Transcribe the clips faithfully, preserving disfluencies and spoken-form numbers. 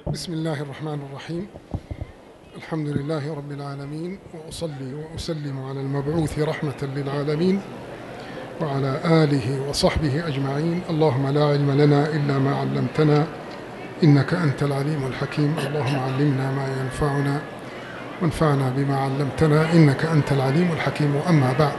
بسم الله الرحمن الرحيم. الحمد لله رب العالمين، وأصلي وأسلم على المبعوث رحمة للعالمين وعلى آله وصحبه أجمعين. اللهم لا علم لنا إلا ما علمتنا إنك أنت العليم الحكيم. اللهم علمنا ما ينفعنا وانفعنا بما علمتنا إنك أنت العليم الحكيم. أما بعد،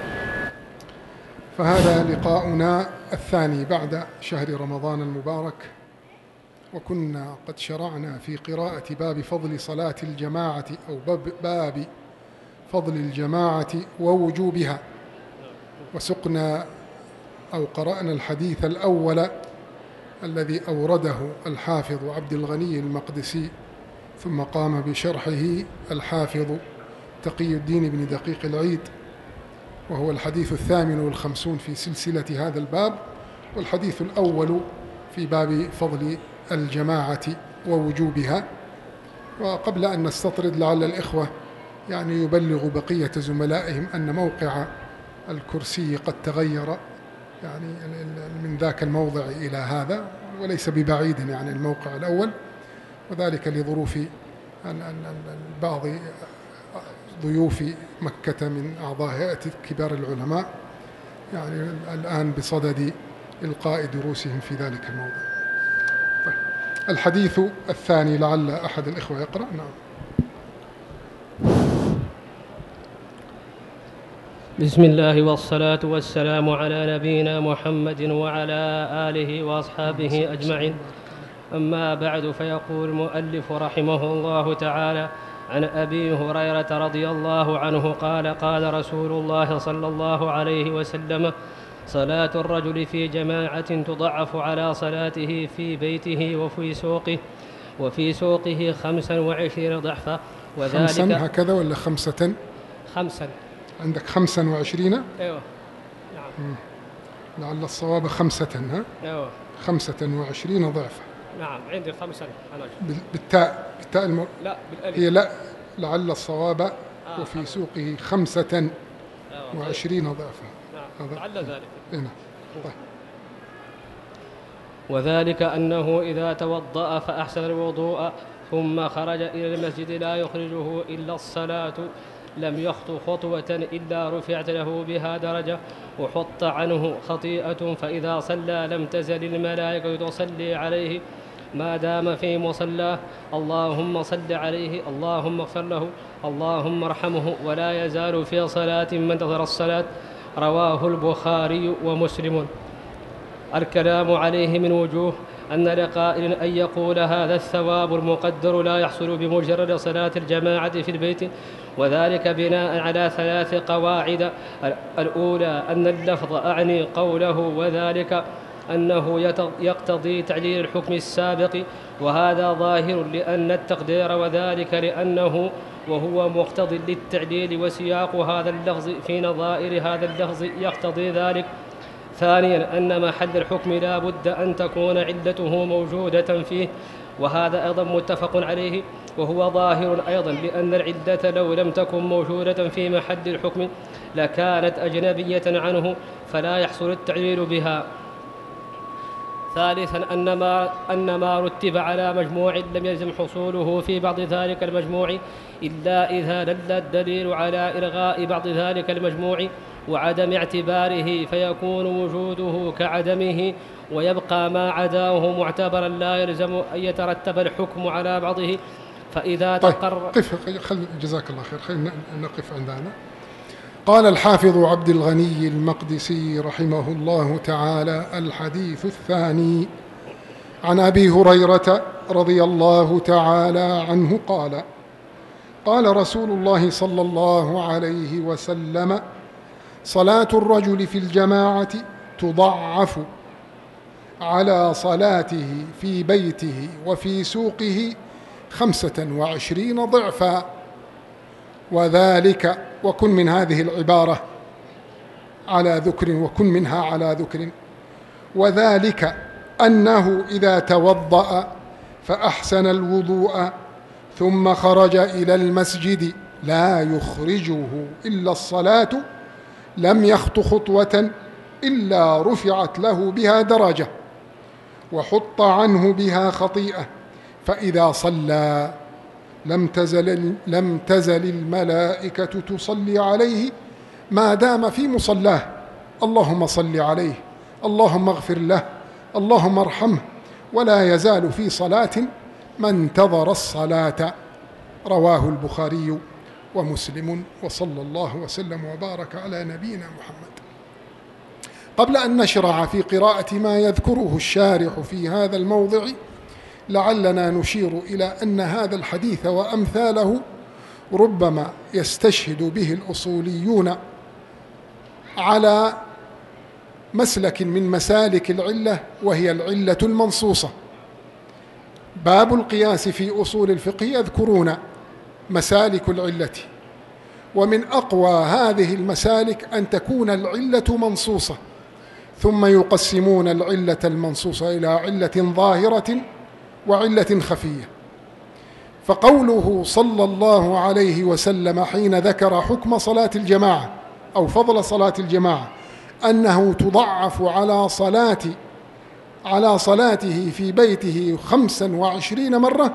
فهذا لقاؤنا الثاني بعد شهر رمضان المبارك، وكنا قد شرعنا في قراءة باب فضل صلاة الجماعة أو باب فضل الجماعة ووجوبها، وسقنا أو قرأنا الحديث الأول الذي أورده الحافظ عبد الغني المقدسي، ثم قام بشرحه الحافظ تقي الدين بن دقيق العيد، وهو الحديث الثامن والخمسون في سلسلة هذا الباب، والحديث الأول في باب فضل الجماعة ووجوبها. وقبل أن نستطرد لعل الإخوة يعني يبلغ بقية زملائهم أن موقع الكرسي قد تغير يعني من ذاك الموضع إلى هذا، وليس ببعيد يعني الموقع الأول، وذلك لظروف بعض ضيوف مكة من أعضاء هيئة كبار العلماء يعني الآن بصدد إلقاء دروسهم في ذلك الموضع. طيب، الحديث الثاني لعل أحد الإخوة يقرأ. نعم. بسم الله والصلاة والسلام على نبينا محمد وعلى آله وأصحابه أجمعين. أما بعد، فيقول المؤلف رحمه الله تعالى: عن أبي هريرة رضي الله عنه قال: قال رسول الله صلى الله عليه وسلم: صلاة الرجل في جماعة تضعف على صلاته في بيته وفي سوقه وفي سوقه خمسا وعشرين ضعفا. وذلك خمسا هكذا ولا خمسة؟ خمسا. عندك خمسا وعشرين؟ أيوة نعم. لعل الصواب خمسة. ها؟ أيوة خمسة وعشرين ضعفا. نعم، عندي خمسا أنا. بالتاء بالتاء الم... لا بالألف. هي لا، لعل الصواب آه وفي خمسة. سوقه خمسة أيوة. وعشرين ضعفا. نعم، لعل ذلك. هنا. طيب. وذلك أنه إذا توضأ فأحسن الوضوء ثم خرج إلى المسجد لا يخرجه إلا الصلاة لم يخطو خطوة إلا رفعت له بها درجة وحط عنه خطيئة، فإذا صلى لم تزل الملائكة تصلي عليه ما دام في مصلاه. اللهم صل عليه، اللهم اغفر له، اللهم ارحمه، ولا يزال في صلاة من انتظر الصلاة. رواه البخاري ومسلم. الكلام عليه من وجوه: أن لقائل أن يقول هذا الثواب المقدر لا يحصل بمجرد صلاة الجماعة في البيت، وذلك بناء على ثلاث قواعد. الأولى أن اللفظ أعني قوله، وذلك أنه يقتضي تعليل الحكم السابق، وهذا ظاهر لأن التقدير، وذلك لأنه وهو مقتضي للتعليل، وسياق هذا اللفظ في نظائر هذا اللفظ يقتضي ذلك. ثانيا أن محل الحكم لا بد أن تكون علته موجودة فيه، وهذا أيضا متفق عليه، وهو ظاهر أيضا لأن العلة لو لم تكن موجودة في محل الحكم لكانت أجنبية عنه فلا يحصل التعليل بها. ثالثا أن ما, أن ما رتب على مجموع لم يلزم حصوله في بعض ذلك المجموع إلا إذا دل الدليل على إلغاء بعض ذلك المجموع وعدم اعتباره، فيكون وجوده كعدمه، ويبقى ما عداه معتبرا لا يلزم أن يترتب الحكم على بعضه. فإذا طيب تقرر. قف خل جزاك الله خير، خلينا نقف عند هذا. قال الحافظ عبد الغني المقدسي رحمه الله تعالى: الحديث الثاني عن أبي هريرة رضي الله تعالى عنه قال: قال رسول الله صلى الله عليه وسلم: صلاة الرجل في الجماعة تضعف على صلاته في بيته وفي سوقه خمسة وعشرين ضعفا. وذلك، وكن من هذه العبارة على ذكر وكن منها على ذكر، وذلك أنه إذا توضأ فأحسن الوضوء ثم خرج إلى المسجد لا يخرجه إلا الصلاة لم يخط خطوة إلا رفعت له بها درجة وحط عنه بها خطيئة، فإذا صلى لم تزل, لم تزل الملائكة تصلي عليه ما دام في مصلاه، اللهم صل عليه، اللهم اغفر له، اللهم ارحمه، ولا يزال في صلاة ما انتظر الصلاة. رواه البخاري ومسلم، وصلى الله وسلم وبارك على نبينا محمد. قبل أن نشرع في قراءة ما يذكره الشارح في هذا الموضع، لعلنا نشير إلى أن هذا الحديث وأمثاله ربما يستشهد به الأصوليون على مسلك من مسالك العلة، وهي العلة المنصوصة. باب القياس في أصول الفقه يذكرون مسالك العلة، ومن أقوى هذه المسالك أن تكون العلة منصوصة، ثم يقسمون العلة المنصوصة إلى علة ظاهرة وعلة خفية. فقوله صلى الله عليه وسلم حين ذكر حكم صلاة الجماعة أو فضل صلاة الجماعة أنه تضعف على صلاة على صلاته في بيته خمسا وعشرين مرة،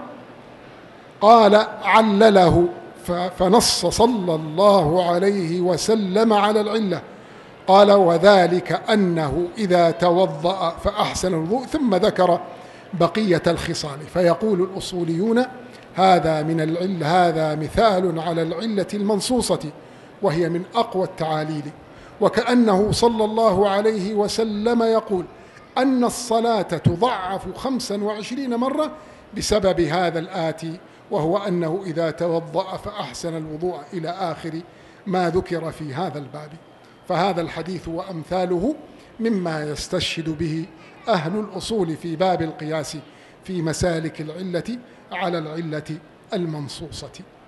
قال علله فنص صلى الله عليه وسلم على العلة، قال وذلك أنه إذا توضأ فأحسن الوضوء، ثم ذكر بقية الخصال. فيقول الأصوليون هذا من العلة، هذا مثال على العلة المنصوصة، وهي من أقوى التعاليل. وكأنه صلى الله عليه وسلم يقول أن الصلاة تضعف خمسا وعشرين مرة بسبب هذا الآتي، وهو أنه إذا توضأ فأحسن الوضوء إلى آخر ما ذكر في هذا الباب. فهذا الحديث وأمثاله مما يستشهد به أهل الأصول في باب القياس في مسالك العلة على العلة المنصوصة.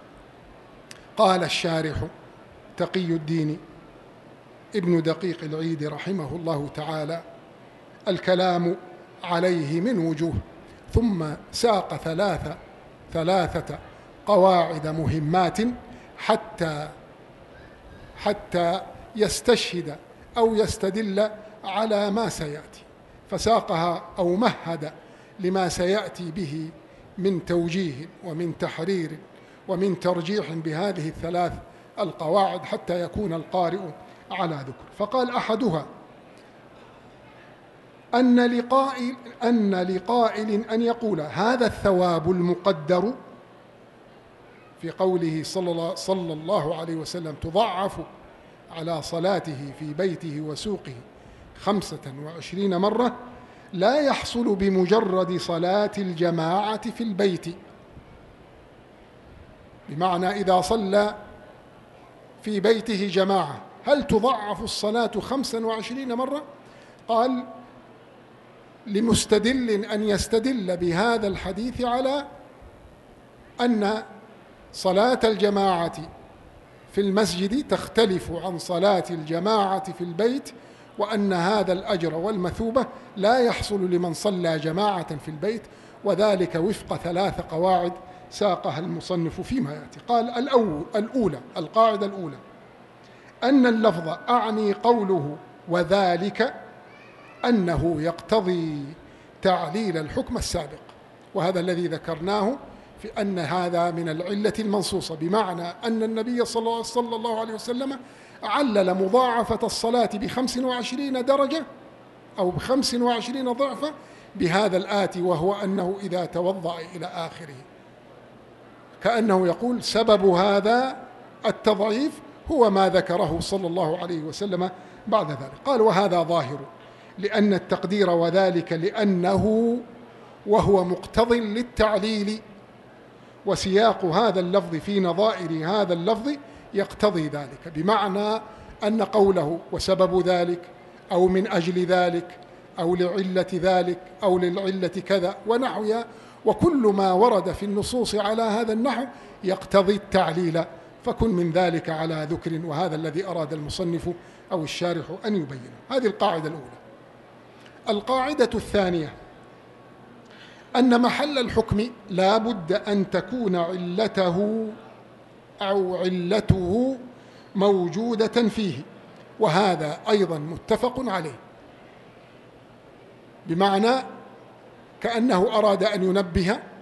قال الشارح تقي الدين ابن دقيق العيد رحمه الله تعالى: الكلام عليه من وجوه، ثم ساق ثلاثة ثلاثة قواعد مهمات حتى حتى يستشهد أو يستدل على ما سيأتي، فساقها أو مهد لما سيأتي به من توجيه ومن تحرير ومن ترجيح بهذه الثلاث القواعد حتى يكون القارئ على ذكر. فقال أحدها أن لقائل, أن لقائل أن يقول هذا الثواب المقدر في قوله صلى الله عليه وسلم تضعف على صلاته في بيته وسوقه خمسة وعشرين مرة لا يحصل بمجرد صلاة الجماعة في البيت، بمعنى إذا صلى في بيته جماعة هل تضعف الصلاة خمسا وعشرين مرة؟ قال لمستدل أن يستدل بهذا الحديث على أن صلاة الجماعة في المسجد تختلف عن صلاة الجماعة في البيت، وأن هذا الأجر والمثوبة لا يحصل لمن صلى جماعة في البيت، وذلك وفق ثلاث قواعد ساقها المصنف فيما يأتي. قال الأول الأولى القاعدة الأولى أن اللفظ أعني قوله وذلك أنه يقتضي تعليل الحكم السابق، وهذا الذي ذكرناه في أن هذا من العلة المنصوصة، بمعنى أن النبي صلى الله عليه وسلم علل مضاعفة الصلاة بخمس وعشرين درجة أو بخمس وعشرين ضعفة بهذا الآتي، وهو أنه إذا توضأ إلى آخره، كأنه يقول سبب هذا التضعيف هو ما ذكره صلى الله عليه وسلم بعد ذلك. قال وهذا ظاهر، لأن التقدير وذلك لأنه وهو مقتض للتعليل، وسياق هذا اللفظ في نظائر هذا اللفظ يقتضي ذلك، بمعنى أن قوله وسبب ذلك أو من أجل ذلك أو لعلة ذلك أو للعلة كذا ونحوها، وكل ما ورد في النصوص على هذا النحو يقتضي التعليل، فكن من ذلك على ذكر، وهذا الذي أراد المصنف أو الشارح أن يبينه. هذه القاعدة الأولى. القاعدة الثانية أن محل الحكم لا بد أن تكون علته أو علته موجودة فيه، وهذا أيضا متفق عليه، بمعنى كأنه أراد أن ينبه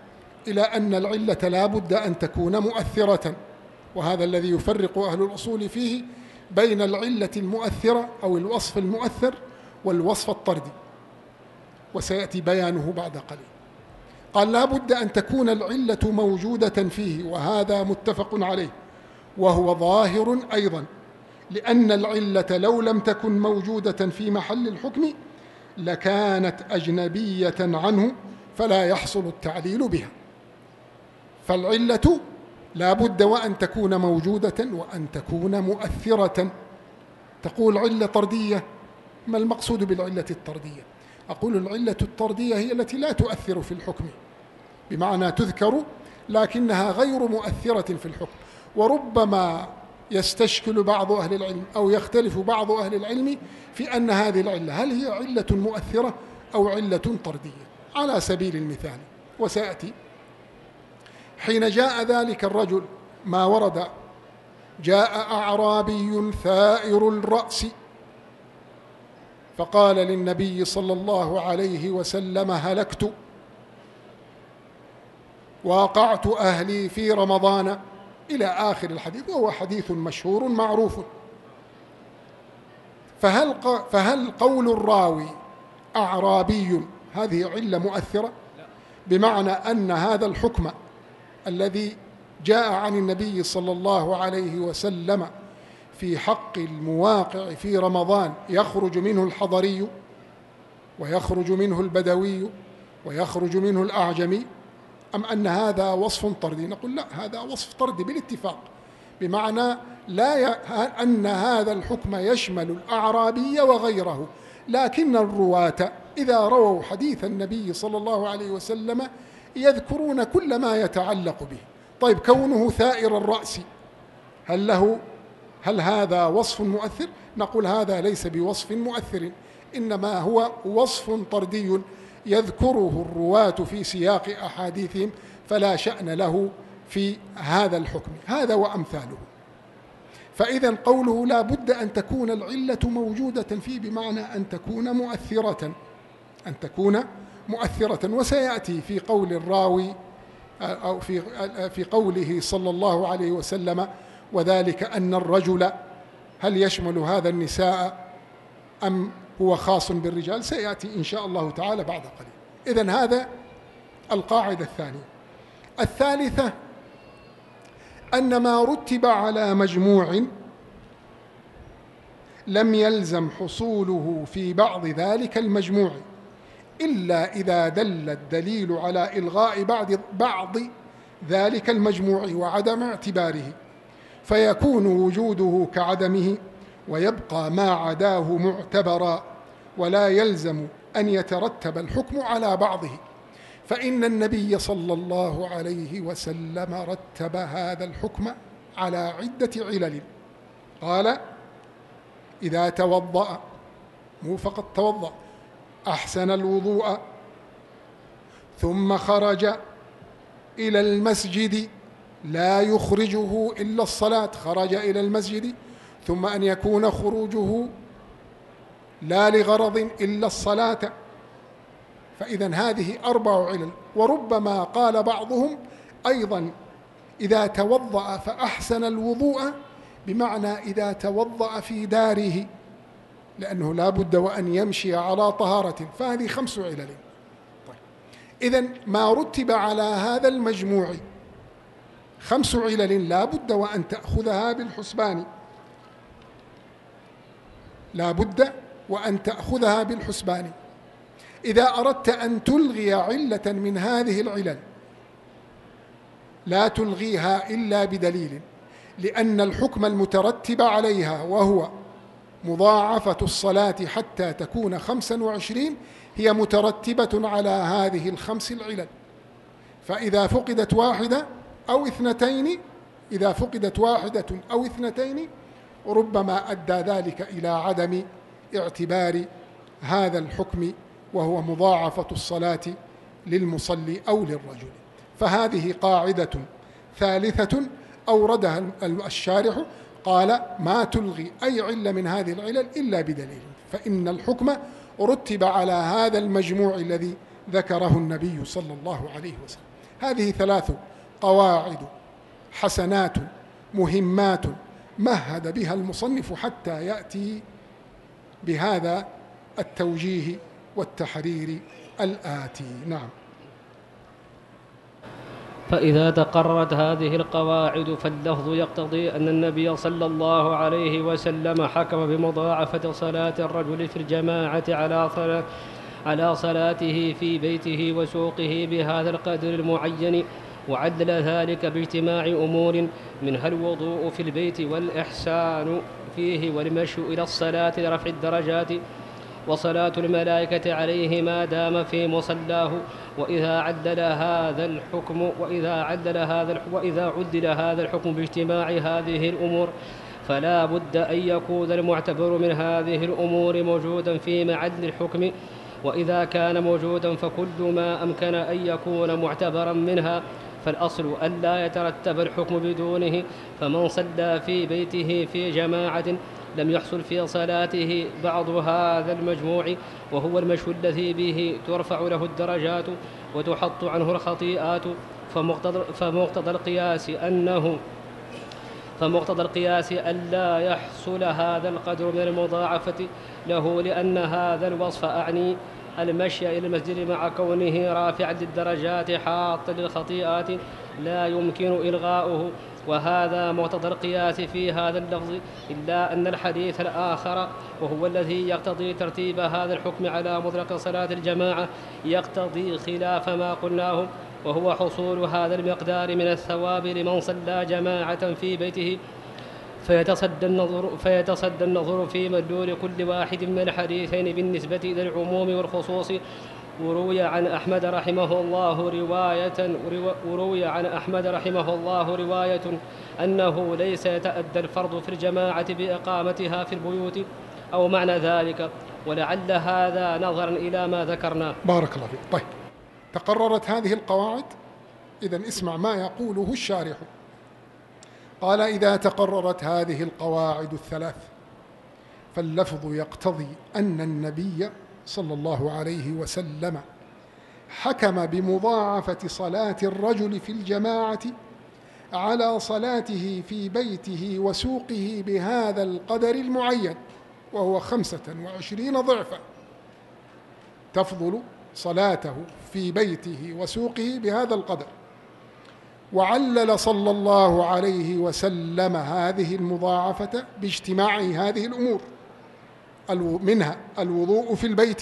إلى أن العلة لا بد أن تكون مؤثرة، وهذا الذي يفرق أهل الأصول فيه بين العلة المؤثرة أو الوصف المؤثر والوصف الطردي، وسيأتي بيانه بعد قليل. قال لا بد أن تكون العلة موجودة فيه، وهذا متفق عليه وهو ظاهر أيضا، لأن العلة لو لم تكن موجودة في محل الحكم لكانت أجنبية عنه فلا يحصل التعليل بها. فالعلة لا بد وأن تكون موجودة وأن تكون مؤثرة. تقول علة طردية، ما المقصود بالعلة الطردية؟ أقول العلة الطردية هي التي لا تؤثر في الحكم، بمعنى تذكر لكنها غير مؤثرة في الحكم. وربما يستشكل بعض أهل العلم أو يختلف بعض أهل العلم في أن هذه العلة هل هي علة مؤثرة أو علة طردية. على سبيل المثال، وسيأتي، حين جاء ذلك الرجل ما ورد: جاء أعرابي ثائر الرأس فقال للنبي صلى الله عليه وسلم: هلكت وقعت أهلي في رمضان، إلى آخر الحديث، وهو حديث مشهور معروف. فهل, فهل قول الراوي أعرابي هذه علة مؤثرة؟ بمعنى أن هذا الحكم الذي جاء عن النبي صلى الله عليه وسلم في حق المواقع في رمضان يخرج منه الحضري ويخرج منه البدوي ويخرج منه الأعجمي، أم أن هذا وصف طردي؟ نقول لا، هذا وصف طردي بالاتفاق، بمعنى لا ي... أن هذا الحكم يشمل الأعرابي وغيره، لكن الرواة إذا رووا حديث النبي صلى الله عليه وسلم يذكرون كل ما يتعلق به. طيب، كونه ثائر الرأس هل له هل هذا وصف مؤثر؟ نقول هذا ليس بوصف مؤثر، إنما هو وصف طردي يذكره الرواة في سياق أحاديثهم، فلا شأن له في هذا الحكم. هذا وأمثاله. فإذا قوله لا بد أن تكون العلة موجودة فيه بمعنى أن تكون مؤثرة أن تكون مؤثرة وسيأتي في قول الراوي أو في في قوله صلى الله عليه وسلم: وذلك أن الرجل، هل يشمل هذا النساء أم هو خاص بالرجال؟ سيأتي إن شاء الله تعالى بعد قليل. إذن هذا القاعدة الثانية. الثالثة أن ما رتب على مجموع لم يلزم حصوله في بعض ذلك المجموع إلا إذا دل الدليل على إلغاء بعض بعض ذلك المجموع وعدم اعتباره، فيكون وجوده كعدمه ويبقى ما عداه معتبرا، ولا يلزم أن يترتب الحكم على بعضه، فإن النبي صلى الله عليه وسلم رتب هذا الحكم على عدة علل. قال: إذا توضأ، مو فقط توضأ، أحسن الوضوء ثم خرج إلى المسجد لا يخرجه إلا الصلاة، خرج إلى المسجد، ثم أن يكون خروجه لا لغرض إلا الصلاة. فإذن هذه أربع علل. وربما قال بعضهم أيضا: إذا توضأ فأحسن الوضوء، بمعنى إذا توضأ في داره، لأنه لا بد وأن يمشي على طهارة. فهذه خمس علل. طيب، إذن ما رتب على هذا المجموع خمس علل لا بد وأن تأخذها بالحسبان، لا بد وأن تأخذها بالحسبان. إذا أردت أن تلغي علة من هذه العلل لا تلغيها إلا بدليل، لأن الحكم المترتب عليها وهو مضاعفة الصلاة حتى تكون خمسا وعشرين هي مترتبة على هذه الخمس العلل. فإذا فقدت واحدة أو اثنتين إذا فقدت واحدة أو اثنتين ربما أدى ذلك إلى عدم اعتبار هذا الحكم، وهو مضاعفة الصلاة للمصلي أو للرجل. فهذه قاعدة ثالثة أوردها الشارح، قال: ما تلغي أي علة من هذه العلل إلا بدليل، فإن الحكم رتب على هذا المجموع الذي ذكره النبي صلى الله عليه وسلم. هذه ثلاث قواعد حسنات مهمات مهد بها المصنف حتى يأتي بهذا التوجيه والتحرير الآتي. نعم. فإذا تقررت هذه القواعد فاللفظ يقتضي أن النبي صلى الله عليه وسلم حكم بمضاعفة صلاة الرجل في الجماعة على صلاة على صلاته في بيته وسوقه بهذا القدر المعين، وعدل ذلك باجتماع أمور منها الوضوء في البيت والإحسان فيه والمشي إلى الصلاة لرفع الدرجات وصلاة الملائكة عليه ما دام في مصلاه. وإذا عدل هذا الحكم وإذا عدل هذا الحكم وإذا عدل هذا الحكم باجتماع هذه الأمور فلا بد أن يكون المعتبر من هذه الأمور موجودا في معدل الحكم، وإذا كان موجودا فكل ما أمكن أن يكون معتبرا منها، فالأصل ألا يترتب الحكم بدونه. فمن صلى في بيته في جماعة لم يحصل في صلاته بعض هذا المجموع، وهو المشي الذي به ترفع له الدرجات وتحط عنه الخطيئات، فمقتضى القياس أنه فمقتضى القياس ألا يحصل هذا القدر من المضاعفة له، لأن هذا الوصف أعني المشي إلى المسجد مع كونه رافعا للدرجات حاطا للخطيئات لا يمكن إلغاؤه، وهذا مقتضى القياس في هذا اللفظ، إلا أن الحديث الآخر وهو الذي يقتضي ترتيب هذا الحكم على مطلق صلاة الجماعة يقتضي خلاف ما قلناه، وهو حصول هذا المقدار من الثواب لمن صلى جماعة في بيته، فيتصدى النظر, فيتصدى النظر في مدلول كل واحد من الحديثين بالنسبة إلى العموم والخصوص. وروي عن أحمد رحمه الله رواية وروي عن أحمد رحمه الله رواية أنه ليس يتأدى الفرض في الجماعة بإقامتها في البيوت أو معنى ذلك، ولعل هذا نظرا إلى ما ذكرنا. بارك الله فيك. طيب، تقررت هذه القواعد. إذن اسمع ما يقوله الشارح. قال: إذا تقررت هذه القواعد الثلاث فاللفظ يقتضي أن النبي صلى الله عليه وسلم حكم بمضاعفة صلاة الرجل في الجماعة على صلاته في بيته وسوقه بهذا القدر المعين، وهو خمسة وعشرين ضعفا، تفضل صلاته في بيته وسوقه بهذا القدر. وعلل صلى الله عليه وسلم هذه المضاعفة باجتماع هذه الأمور، منها الوضوء في البيت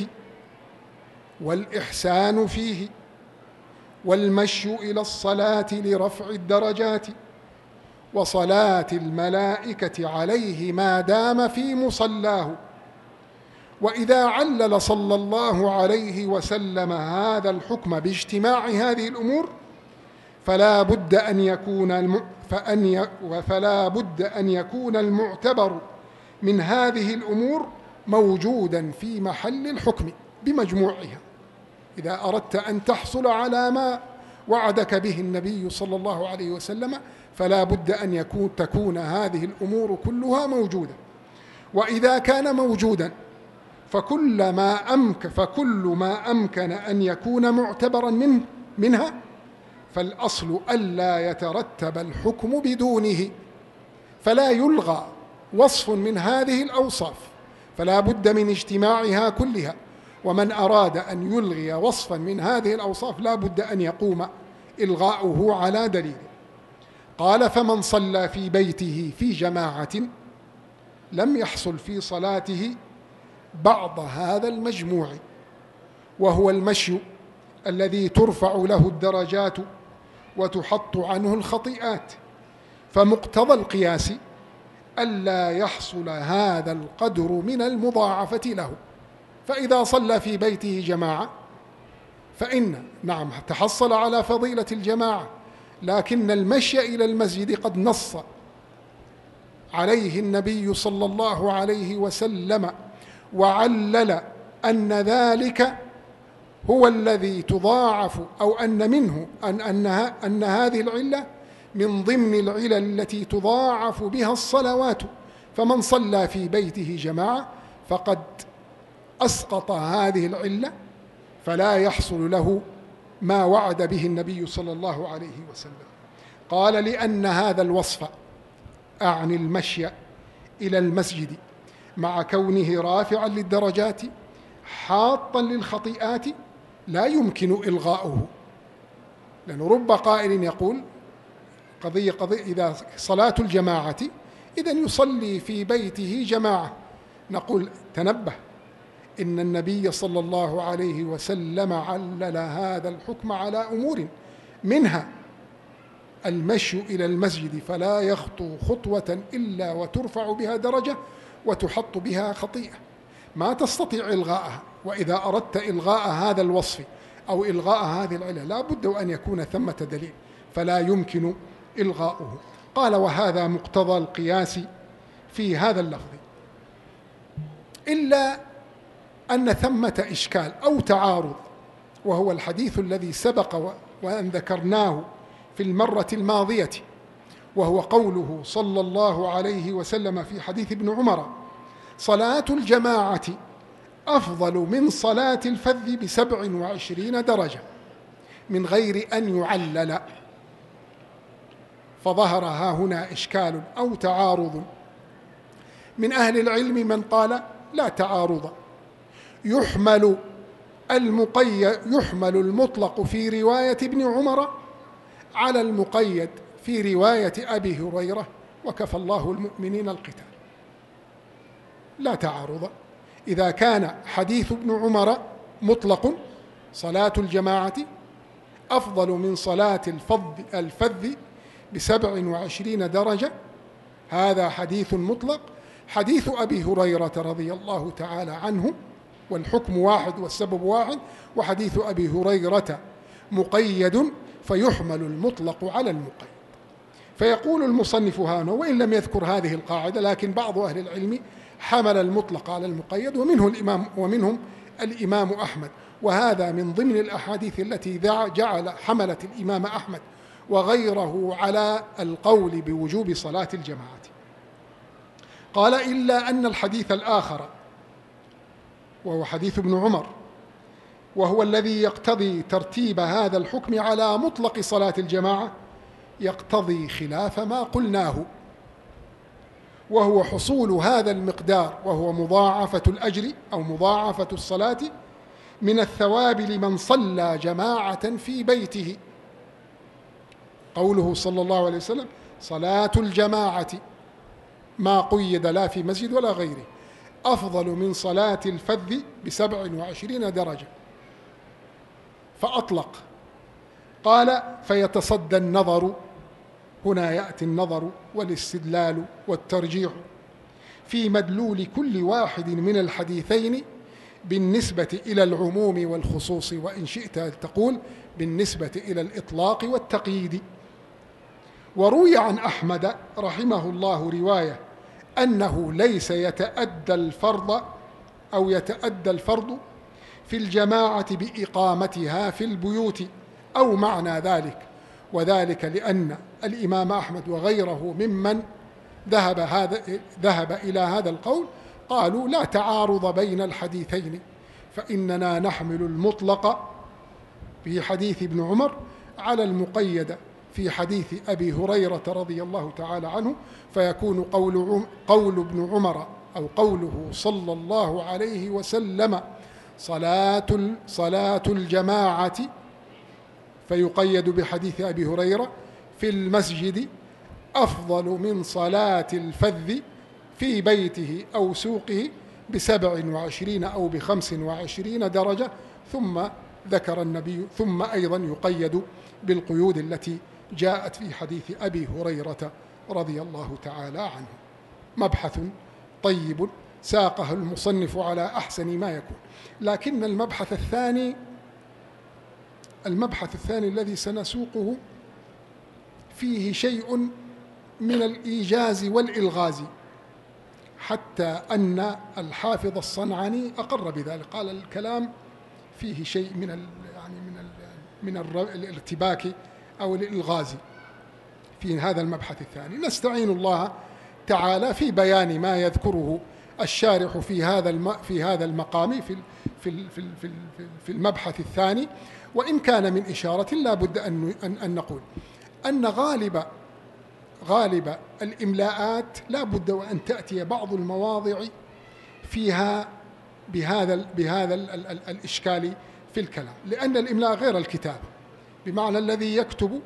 والإحسان فيه والمشي إلى الصلاة لرفع الدرجات وصلاة الملائكة عليه ما دام في مصلاه. وإذا علل صلى الله عليه وسلم هذا الحكم باجتماع هذه الأمور فلا بد أن يكون الم... فأن ي... فلا بد أن يكون المعتبر من هذه الأمور موجودا في محل الحكم بمجموعها. إذا أردت أن تحصل على ما وعدك به النبي صلى الله عليه وسلم فلا بد أن يكون تكون هذه الأمور كلها موجودة. وإذا كان موجودا فكل ما أمك فكل ما أمكن أن يكون معتبرا منه منها فالأصل ألا يترتب الحكم بدونه، فلا يلغى وصف من هذه الأوصاف، فلا بد من اجتماعها كلها. ومن أراد أن يلغي وصفا من هذه الأوصاف لا بد أن يقوم إلغاؤه على دليل. قال: فمن صلى في بيته في جماعة لم يحصل في صلاته بعض هذا المجموع، وهو المشي الذي ترفع له الدرجات وتحط عنه الخطيئات، فمقتضى القياس ألا يحصل هذا القدر من المضاعفة له. فإذا صلى في بيته جماعة فإن نعم تحصل على فضيلة الجماعة، لكن المشي إلى المسجد قد نص عليه النبي صلى الله عليه وسلم وعلل أن ذلك هو الذي تضاعف، أو أن منه أن, أنها أن هذه العلة من ضمن العلل التي تضاعف بها الصلوات. فمن صلى في بيته جماعة فقد أسقط هذه العلة، فلا يحصل له ما وعد به النبي صلى الله عليه وسلم. قال: لأن هذا الوصف، أعني المشي إلى المسجد مع كونه رافعا للدرجات حاطا للخطيئات، لا يمكن إلغاؤه. لأن رب قائل يقول قضية قضية إذا صلاة الجماعة، إذن يصلي في بيته جماعة. نقول: تنبه، إن النبي صلى الله عليه وسلم علل هذا الحكم على أمور، منها المشي إلى المسجد فلا يخطو خطوة إلا وترفع بها درجة وتحط بها خطيئة، ما تستطيع إلغاءها. وإذا أردت إلغاء هذا الوصف أو إلغاء هذه العلة لا بد أن يكون ثمة دليل، فلا يمكن إلغاؤه. قال: وهذا مقتضى القياس في هذا اللفظ، إلا أن ثمة إشكال أو تعارض، وهو الحديث الذي سبق وأن ذكرناه في المرة الماضية، وهو قوله صلى الله عليه وسلم في حديث ابن عمر: صلاة الجماعة أفضل من صلاة الفذ بسبع وعشرين درجة، من غير أن يعلل. فظهر ها هنا إشكال أو تعارض. من أهل العلم من قال: لا تعارض، يحمل المقيد يحمل المطلق في رواية ابن عمر على المقيد في رواية أبي هريرة، وكفى الله المؤمنين القتال. لا تعارض إذا كان حديث ابن عمر مطلق: صلاة الجماعة أفضل من صلاة الفذ بسبع وعشرين درجة، هذا حديث مطلق. حديث أبي هريرة رضي الله تعالى عنه والحكم واحد والسبب واحد، وحديث أبي هريرة مقيد، فيحمل المطلق على المقيد. فيقول المصنف هنا، وإن لم يذكر هذه القاعدة، لكن بعض أهل العلم حمل المطلق على المقيد، ومنه الإمام ومنهم الإمام أحمد. وهذا من ضمن الأحاديث التي جعل حملت الإمام أحمد وغيره على القول بوجوب صلاة الجماعة. قال: إلا أن الحديث الآخر، وهو حديث ابن عمر، وهو الذي يقتضي ترتيب هذا الحكم على مطلق صلاة الجماعة، يقتضي خلاف ما قلناه، وهو حصول هذا المقدار، وهو مضاعفة الأجر أو مضاعفة الصلاة من الثواب لمن صلى جماعة في بيته. قوله صلى الله عليه وسلم: صلاة الجماعة، ما قيد لا في مسجد ولا غيره، أفضل من صلاة الفذ بسبع وعشرين درجة، فأطلق. قال: فيتصدى النظر، هنا يأتي النظر والاستدلال والترجيح في مدلول كل واحد من الحديثين بالنسبة إلى العموم والخصوص، وإن شئت تقول بالنسبة إلى الإطلاق والتقييد. وروي عن أحمد رحمه الله رواية أنه ليس يتأدى الفرض أو يتأدى الفرض في الجماعة بإقامتها في البيوت أو معنى ذلك، وذلك لأن الإمام أحمد وغيره ممن ذهب هذا ذهب إلى هذا القول قالوا: لا تعارض بين الحديثين، فإننا نحمل المطلق في حديث ابن عمر على المقيد في حديث أبي هريرة رضي الله تعالى عنه، فيكون قول, قول ابن عمر أو قوله صلى الله عليه وسلم صلاة, صلاة الجماعة، فيقيد بحديث أبي هريرة في المسجد أفضل من صلاة الفذ في بيته أو سوقه بسبع وعشرين أو بخمس وعشرين درجة. ثم ذكر النبي ثم أيضا يقيد بالقيود التي جاءت في حديث أبي هريرة رضي الله تعالى عنه. مبحث طيب ساقه المصنف على أحسن ما يكون. لكن المبحث الثاني المبحث الثاني الذي سنسوقه فيه شيء من الإيجاز والإلغاز، حتى أن الحافظ الصنعاني أقر بذلك، قال: الكلام فيه شيء من ال يعني من ال من الارتباك أو الإلغاز في هذا المبحث الثاني. نستعين الله تعالى في بيان ما يذكره الشارح في هذا في هذا المقام في في في في المبحث الثاني. وإن كان من إشارة لا بد أن أن نقول أن غالب غالب الإملاءات لا بد وأن تأتي بعض المواضع فيها بهذا بهذا الإشكال في الكلام، لأن الإملاء غير الكتابة، بمعنى الذي يكتب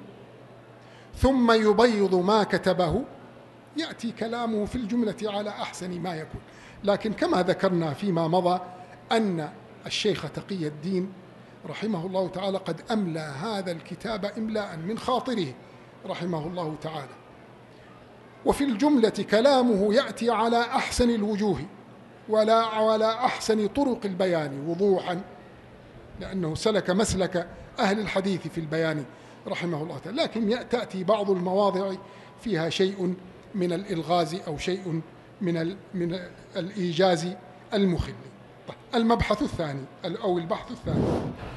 ثم يبيض ما كتبه يأتي كلامه في الجملة على أحسن ما يكون. لكن كما ذكرنا فيما مضى أن الشيخ تقي الدين رحمه الله تعالى قد أملى هذا الكتاب إملاء من خاطره رحمه الله تعالى، وفي الجملة كلامه يأتي على أحسن الوجوه ولا على أحسن طرق البيان وضوحا، لأنه سلك مسلك أهل الحديث في البيان رحمه الله تعالى. لكن تأتي بعض المواضع فيها شيء من الإلغاز أو شيء من من الإيجاز المخل. المبحث الثاني أو البحث الثاني: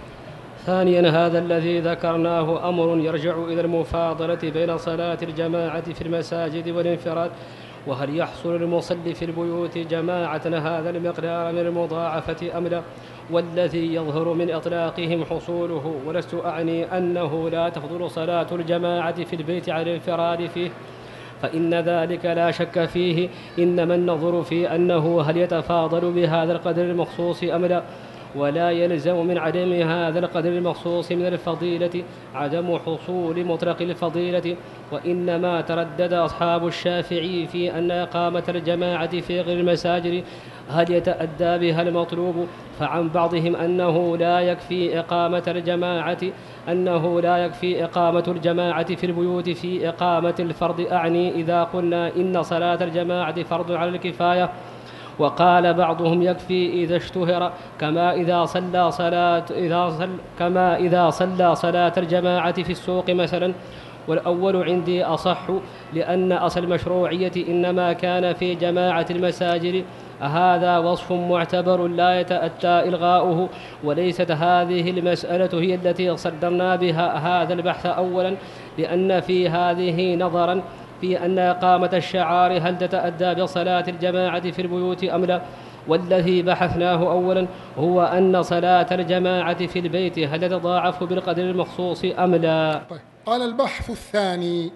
ثانيا، هذا الذي ذكرناه أمر يرجع إلى المفاضلة بين صلاة الجماعة في المساجد والانفراد. وهل يحصل للمصلي في البيوت جماعة هذا المقدار من المضاعفة أم لا؟ والذي يظهر من إطلاقهم حصوله، ولست أعني أنه لا تفضل صلاة الجماعة في البيت على الانفراد فيه، فإن ذلك لا شك فيه، إنما النظر في أنه هل يتفاضل بهذا القدر المخصوص أم لا. ولا يلزم من عدم هذا القدر المخصوص من الفضيلة عدم حصول مطلق الفضيلة، وإنما تردد أصحاب الشافعي في أن إقامة الجماعة في غير المساجد هل يتأدى بها المطلوب، فعن بعضهم أنه لا يكفي إقامة الجماعة أنه لا يكفي إقامة الجماعة في البيوت في إقامة الفرض، أعني إذا قلنا إن صلاة الجماعة فرض على الكفاية. وقال بعضهم يكفي إذا اشتهر، كما إذا صلى صلاة إذا صل كما إذا صلى صلاة الجماعة في السوق مثلا. والأول عندي أصح، لأن أصل المشروعية إنما كان في جماعة المساجد. هذا وصف معتبر لا يتأتى إلغاؤه، وليست هذه المسألة هي التي صدرنا بها هذا البحث أولا، لأن في هذه نظرا في أن إقامة الشعار هل تتأدى بصلاة الجماعة في البيوت أم لا. والذي بحثناه أولا هو أن صلاة الجماعة في البيت هل تتضاعف بالقدر المخصوص أم لا. طيب. قال البحث الثاني: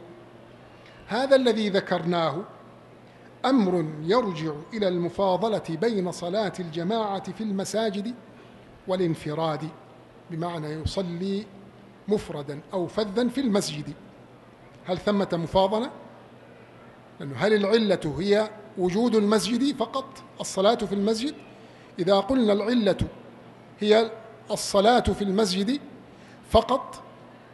هذا الذي ذكرناه أمر يرجع إلى المفاضلة بين صلاة الجماعة في المساجد والانفراد، بمعنى يصلي مفردا أو فذا في المسجد. هل ثمة مفاضلة؟ لأنه هل العلة هي وجود المسجد فقط، الصلاة في المسجد؟ إذا قلنا العلة هي الصلاة في المسجد فقط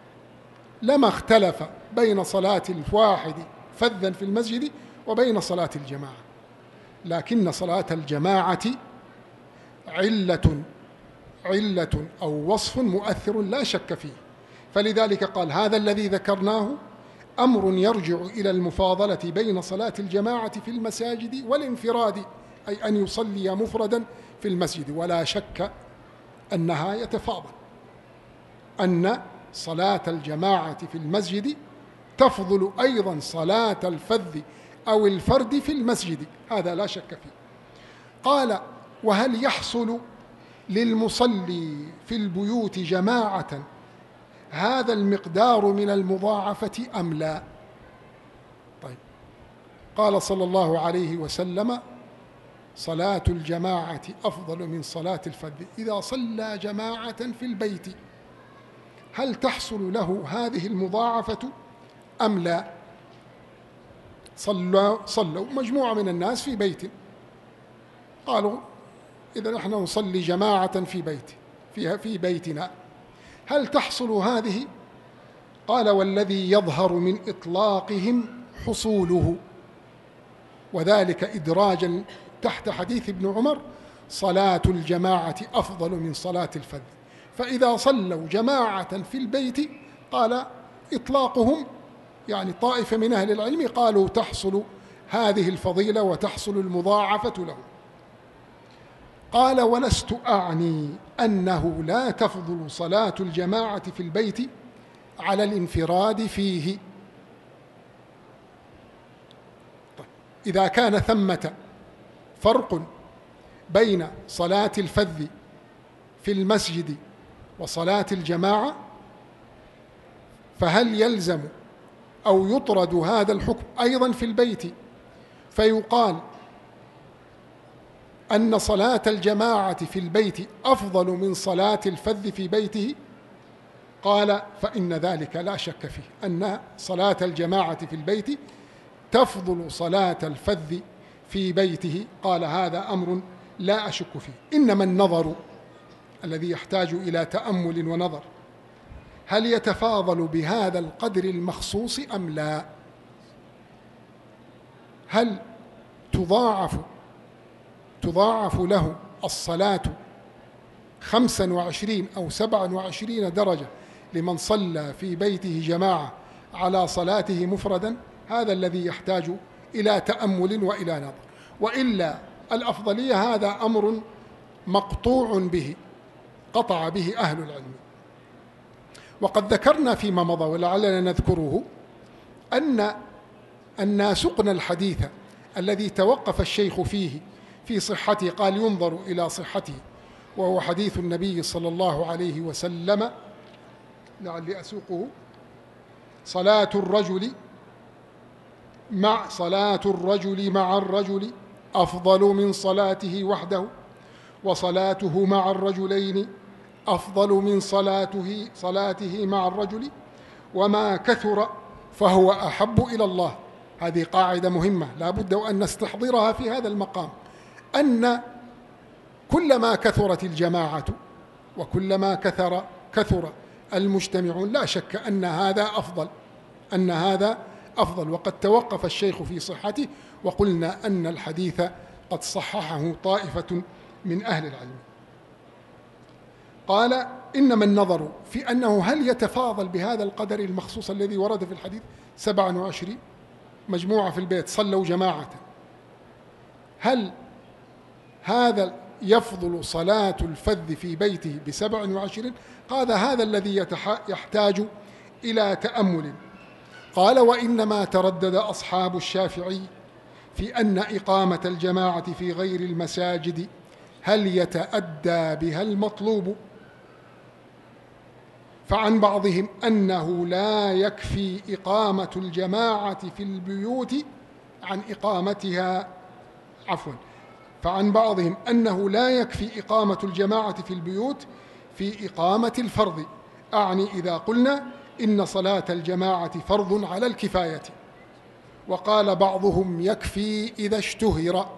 لما اختلف بين صلاة الواحد فذا في المسجد وبين صلاة الجماعة، لكن صلاة الجماعة علة علة أو وصف مؤثر لا شك فيه. فلذلك قال: هذا الذي ذكرناه أمر يرجع إلى المفاضلة بين صلاة الجماعة في المساجد والانفراد، أي أن يصلي مفردا في المسجد. ولا شك أنها يتفاضل، أن صلاة الجماعة في المسجد تفضل أيضا صلاة الفذ أو الفرد في المسجد، هذا لا شك فيه. قال: وهل يحصل للمصلي في البيوت جماعة هذا المقدار من المضاعفة أم لا؟ طيب. قال صلى الله عليه وسلم: صلاة الجماعة أفضل من صلاة الفذ. إذا صلى جماعة في البيت هل تحصل له هذه المضاعفة أم لا؟ صلوا, صلوا مجموعة من الناس في بيت، قالوا: إذا نحن نصلي جماعة في بيت فيها في بيتنا، هل تحصل هذه؟ قال: والذي يظهر من إطلاقهم حصوله، وذلك إدراجا تحت حديث ابن عمر: صلاة الجماعة أفضل من صلاة الفذ. فإذا صلوا جماعة في البيت، قال إطلاقهم يعني طائفة من أهل العلم قالوا تحصل هذه الفضيلة وتحصل المضاعفة لهم. قال: ولست أعني أنه لا تفضل صلاة الجماعة في البيت على الانفراد فيه. طيب. إذا كان ثمة فرق بين صلاة الفذ في المسجد وصلاة الجماعة، فهل يلزم أو يطرد هذا الحكم أيضا في البيت فيقال أن صلاة الجماعة في البيت أفضل من صلاة الفذ في بيته؟ قال فإن ذلك لا شك فيه، أن صلاة الجماعة في البيت تفضل صلاة الفذ في بيته. قال هذا أمر لا أشك فيه. إنما النظر الذي يحتاج إلى تأمل ونظر، هل يتفاضل بهذا القدر المخصوص أم لا؟ هل تضاعف تضاعف له الصلاة خمسا وعشرين أو سبعا وعشرين درجة لمن صلى في بيته جماعة على صلاته مفردا؟ هذا الذي يحتاج إلى تأمل وإلى نظر. وإلا الأفضلية هذا أمر مقطوع به، قطع به أهل العلم. وقد ذكرنا فيما مضى ولعلنا نذكره أن أن سقنا الحديث الذي توقف الشيخ فيه في صحته، قال ينظر إلى صحته، وهو حديث النبي صلى الله عليه وسلم، لعلي أسوقه: صلاة الرجل مع صلاة الرجل مع الرجل أفضل من صلاته وحده، وصلاته مع الرجلين أفضل من صلاته صلاته مع الرجل، وما كثر فهو أحب إلى الله. هذه قاعدة مهمة لا بد أن نستحضرها في هذا المقام، أن كلما كثرت الجماعة وكلما كثر كثر المجتمعون لا شك أن هذا أفضل أن هذا أفضل. وقد توقف الشيخ في صحته، وقلنا أن الحديث قد صححه طائفة من أهل العلم. قال إنما النظر في أنه هل يتفاضل بهذا القدر المخصوص الذي ورد في الحديث. سبعة وعشرين مجموعة في البيت صلوا جماعة، هل هذا يفضل صلاة الفذ في بيته بسبع وعشرين؟ قال هذا الذي يحتاج إلى تأمل. قال وإنما تردد أصحاب الشافعي في أن إقامة الجماعة في غير المساجد هل يتأدى بها المطلوب، فعن بعضهم أنه لا يكفي إقامة الجماعة في البيوت عن إقامتها عفوا فعن بعضهم أنه لا يكفي إقامة الجماعة في البيوت في إقامة الفرض، أعني إذا قلنا إن صلاة الجماعة فرض على الكفاية. وقال بعضهم يكفي إذا اشتهر.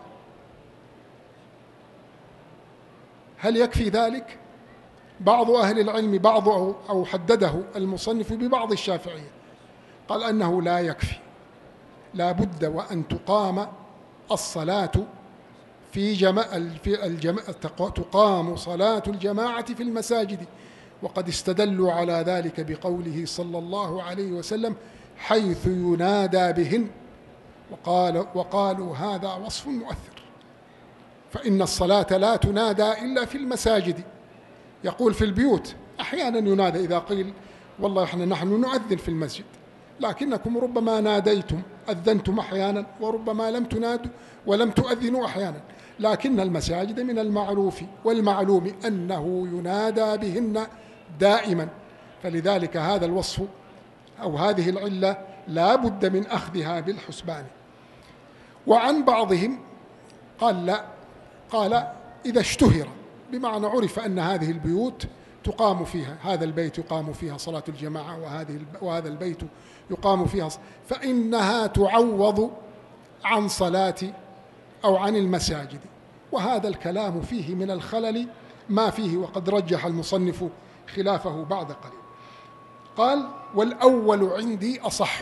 هل يكفي ذلك؟ بعض أهل العلم بعض أو حدده المصنف ببعض الشافعية قال أنه لا يكفي، لا بد وأن تقام الصلاة في جماعة في الجماعة تقام صلاة الجماعة في المساجد. وقد استدلوا على ذلك بقوله صلى الله عليه وسلم حيث ينادى بهن، وقال وقالوا هذا وصف مؤثر، فإن الصلاة لا تنادى إلا في المساجد. يقول في البيوت أحيانا ينادى إذا قيل والله إحنا نحن نؤذن في المسجد، لكنكم ربما ناديتم أذنتم أحيانا، وربما لم تنادوا ولم تؤذنوا أحيانا، لكن المساجد من المعروف والمعلوم أنه ينادى بهن دائما، فلذلك هذا الوصف أو هذه العلة لا بد من أخذها بالحسبان. وعن بعضهم قال لا، قال إذا اشتهر، بمعنى عرف أن هذه البيوت تقام فيها، هذا البيت يقام فيها صلاة الجماعة وهذه وهذا البيت يقام فيها، فإنها تعوض عن صلاة أو عن المساجد. وهذا الكلام فيه من الخلل ما فيه، وقد رجح المصنف خلافه بعد قليل. قال والأول عندي أصح،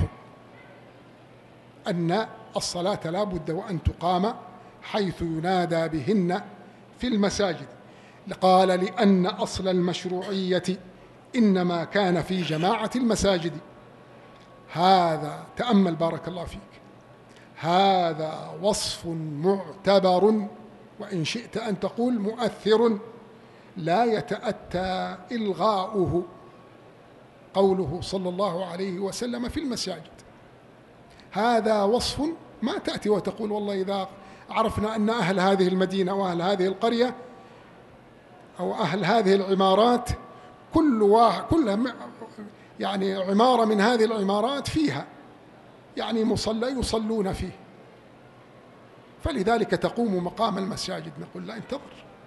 أن الصلاة لا بد وأن تقام حيث ينادى بهن في المساجد. قال لأن أصل المشروعية إنما كان في جماعة المساجد. هذا تأمل بارك الله فيك، هذا وصف معتبر، وإن شئت أن تقول مؤثر، لا يتأتى إلغاؤه قوله صلى الله عليه وسلم في المساجد. هذا وصف ما تأتي وتقول والله إذا عرفنا أن أهل هذه المدينة وأهل هذه القرية أو أهل هذه العمارات كل واحد كل يعني عمارة من هذه العمارات فيها يعني مصلى يصلون فيه، فلذلك تقوم مقام المساجد. نقول لا، انتظر،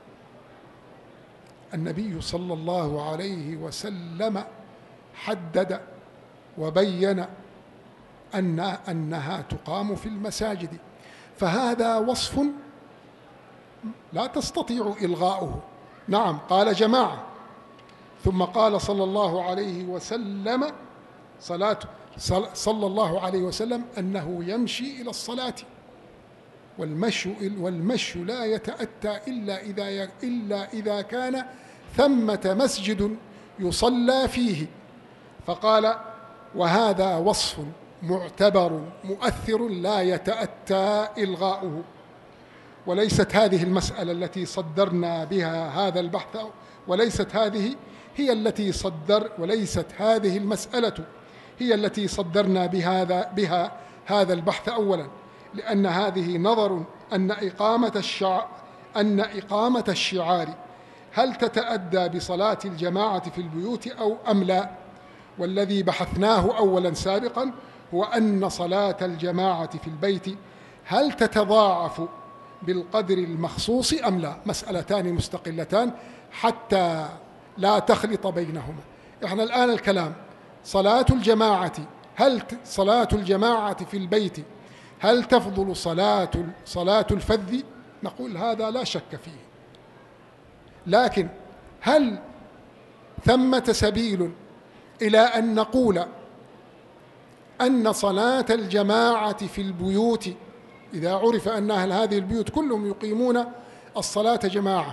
النبي صلى الله عليه وسلم حدد وبين أن أنها تقام في المساجد، فهذا وصف لا تستطيع إلغاؤه. نعم، قال جماعة، ثم قال صلى الله عليه وسلم صلاة صلى الله عليه وسلم أنه يمشي إلى الصلاة، والمشي والمشي لا يتأتى إلا إذا إلا إذا كان ثمة مسجد يصلى فيه، فقال وهذا وصف معتبر مؤثر لا يتأتى إلغاؤه. وليست هذه المسألة التي صدرنا بها هذا البحث، وليست هذه هي التي صدر وليست هذه المسألة هي التي صدرنا بهذا بها هذا البحث أولا، لأن هذه نظر أن إقامة الشع أن إقامة الشعار هل تتأدى بصلاة الجماعة في البيوت أو أم لا، والذي بحثناه أولا سابقا هو أن صلاة الجماعة في البيت هل تتضاعف بالقدر المخصوص أم لا، مسألتان مستقلتان حتى لا تخلط بينهما. إحنا الآن الكلام صلاة الجماعة، هل صلاة الجماعة في البيت هل تفضل صلاة صلاة الفذ؟ نقول هذا لا شك فيه، لكن هل ثمة سبيل إلى أن نقول أن صلاة الجماعة في البيوت إذا عرف أن أهل هذه البيوت كلهم يقيمون الصلاة جماعة،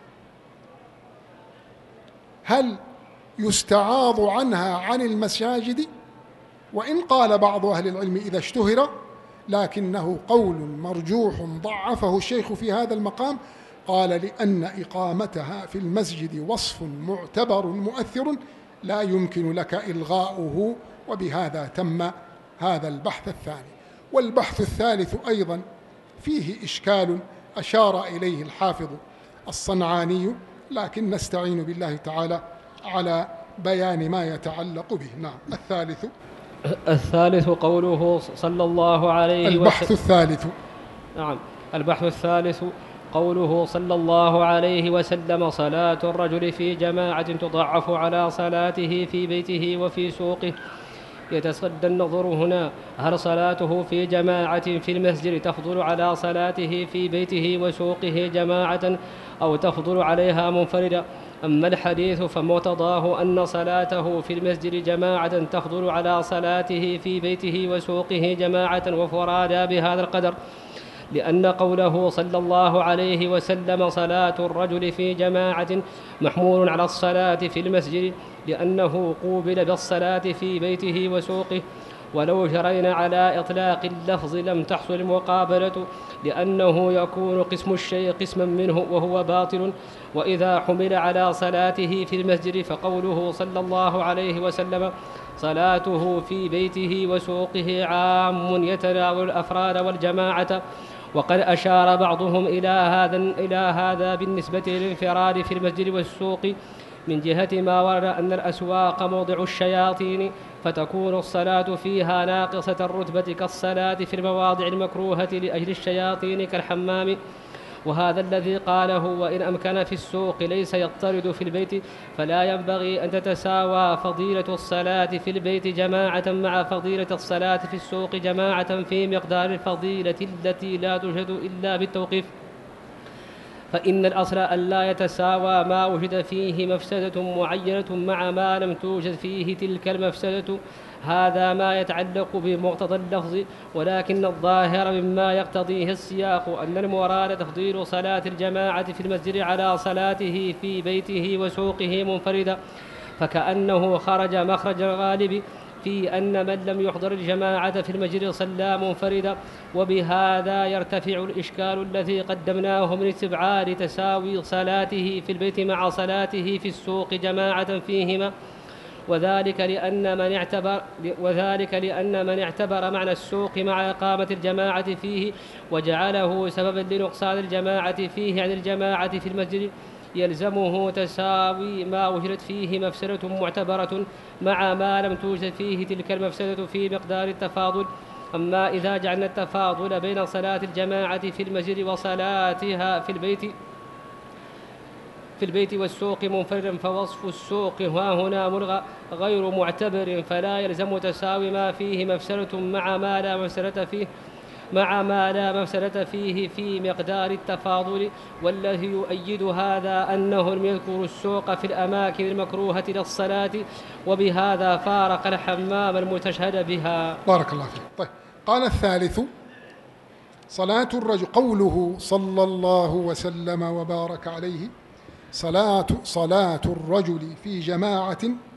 هل يستعاض عنها عن المساجد؟ وإن قال بعض أهل العلم إذا اشتهر، لكنه قول مرجوح ضعفه الشيخ في هذا المقام، قال لأن إقامتها في المسجد وصف معتبر مؤثر لا يمكن لك إلغاؤه، وبهذا تم هذا البحث الثاني. والبحث الثالث أيضا فيه إشكال أشار إليه الحافظ الصنعاني، لكن نستعين بالله تعالى على بيان ما يتعلق به. نعم، الثالث الثالث قوله صلى الله عليه وسلم. البحث الثالث نعم البحث الثالث قوله صلى الله عليه وسلم: صلاة الرجل في جماعة تضعف على صلاته في بيته وفي سوقه. يتصدى النظر هنا: هل صلاته في جماعة في المسجد تفضل على صلاته في بيته وسوقه جماعة، أو تفضل عليها منفردة؟ أما الحديث فمقتضاه أن صلاته في المسجد جماعة تفضل على صلاته في بيته وسوقه جماعة وفرادا بهذا القدر، لأن قوله صلى الله عليه وسلم صلاة الرجل في جماعة محمول على الصلاة في المسجد، لأنه قوبل بالصلاة في بيته وسوقه. ولو جرينا على إطلاق اللفظ لم تحصل المقابلة، لأنه يكون قسم الشيء قسما منه وهو باطل. وإذا حمل على صلاته في المسجد فقوله صلى الله عليه وسلم صلاته في بيته وسوقه عام يتناول الأفراد والجماعة. وقد أشار بعضهم إلى هذا إلى هذا بالنسبة للانفراد في المسجد والسوق، من جهة ما ورد أن الأسواق موضع الشياطين، فتكون الصلاة فيها ناقصة الرتبة كالصلاة في المواضع المكروهة لأجل الشياطين كالحمام. وهذا الذي قاله: وإن أمكن في السوق ليس يضطرد في البيت، فلا ينبغي أن تتساوى فضيلة الصلاة في البيت جماعة مع فضيلة الصلاة في السوق جماعة في مقدار الفضيلة التي لا توجد إلا بالتوقيف. فإن الأصل ألا يتساوى ما وجد فيه مفسدة معينة مع ما لم توجد فيه تلك المفسدة. هذا ما يتعلق بمقتضى اللفظ، ولكن الظاهر مما يقتضيه السياق أن المراد تفضيل صلاة الجماعة في المسجد على صلاته في بيته وسوقه منفردا، فكأنه خرج مخرج الغالب في أن من لم يحضر الجماعة في المسجد صلى منفردا. وبهذا يرتفع الإشكال الذي قدمناه من استبعاد تساوي صلاته في البيت مع صلاته في السوق جماعة فيهما. وذلك لأن من اعتبر وذلك لأن من اعتبر معنى السوق مع إقامة الجماعة فيه وجعله سببا لنقصان الجماعة فيه عن الجماعة في المسجد يلزمه تساوي ما وجدت فيه مفسدة معتبرة مع ما لم توجد فيه تلك المفسدة في مقدار التفاضل. أما إذا جعلنا التفاضل بين صلاة الجماعة في المسجد وصلاتها في البيت في البيت والسوق منفردا فوصف السوق ها هنا ملغى غير معتبر، فلا يلزم تساوي ما فيه مفسدة مع ما لا مفسدة فيه مع ما لا مفسدة فيه في مقدار التفاضل. والذي يؤيد هذا أنه لم يذكر السوق في الأماكن المكروهة للصلاة، وبهذا فارق الحمام المتشهد بها. بارك الله فيك. طيب، قال الثالث: صلاة الرجل، قوله صلى الله وسلم وبارك عليه: صلاة صلاة الرجل في جماعة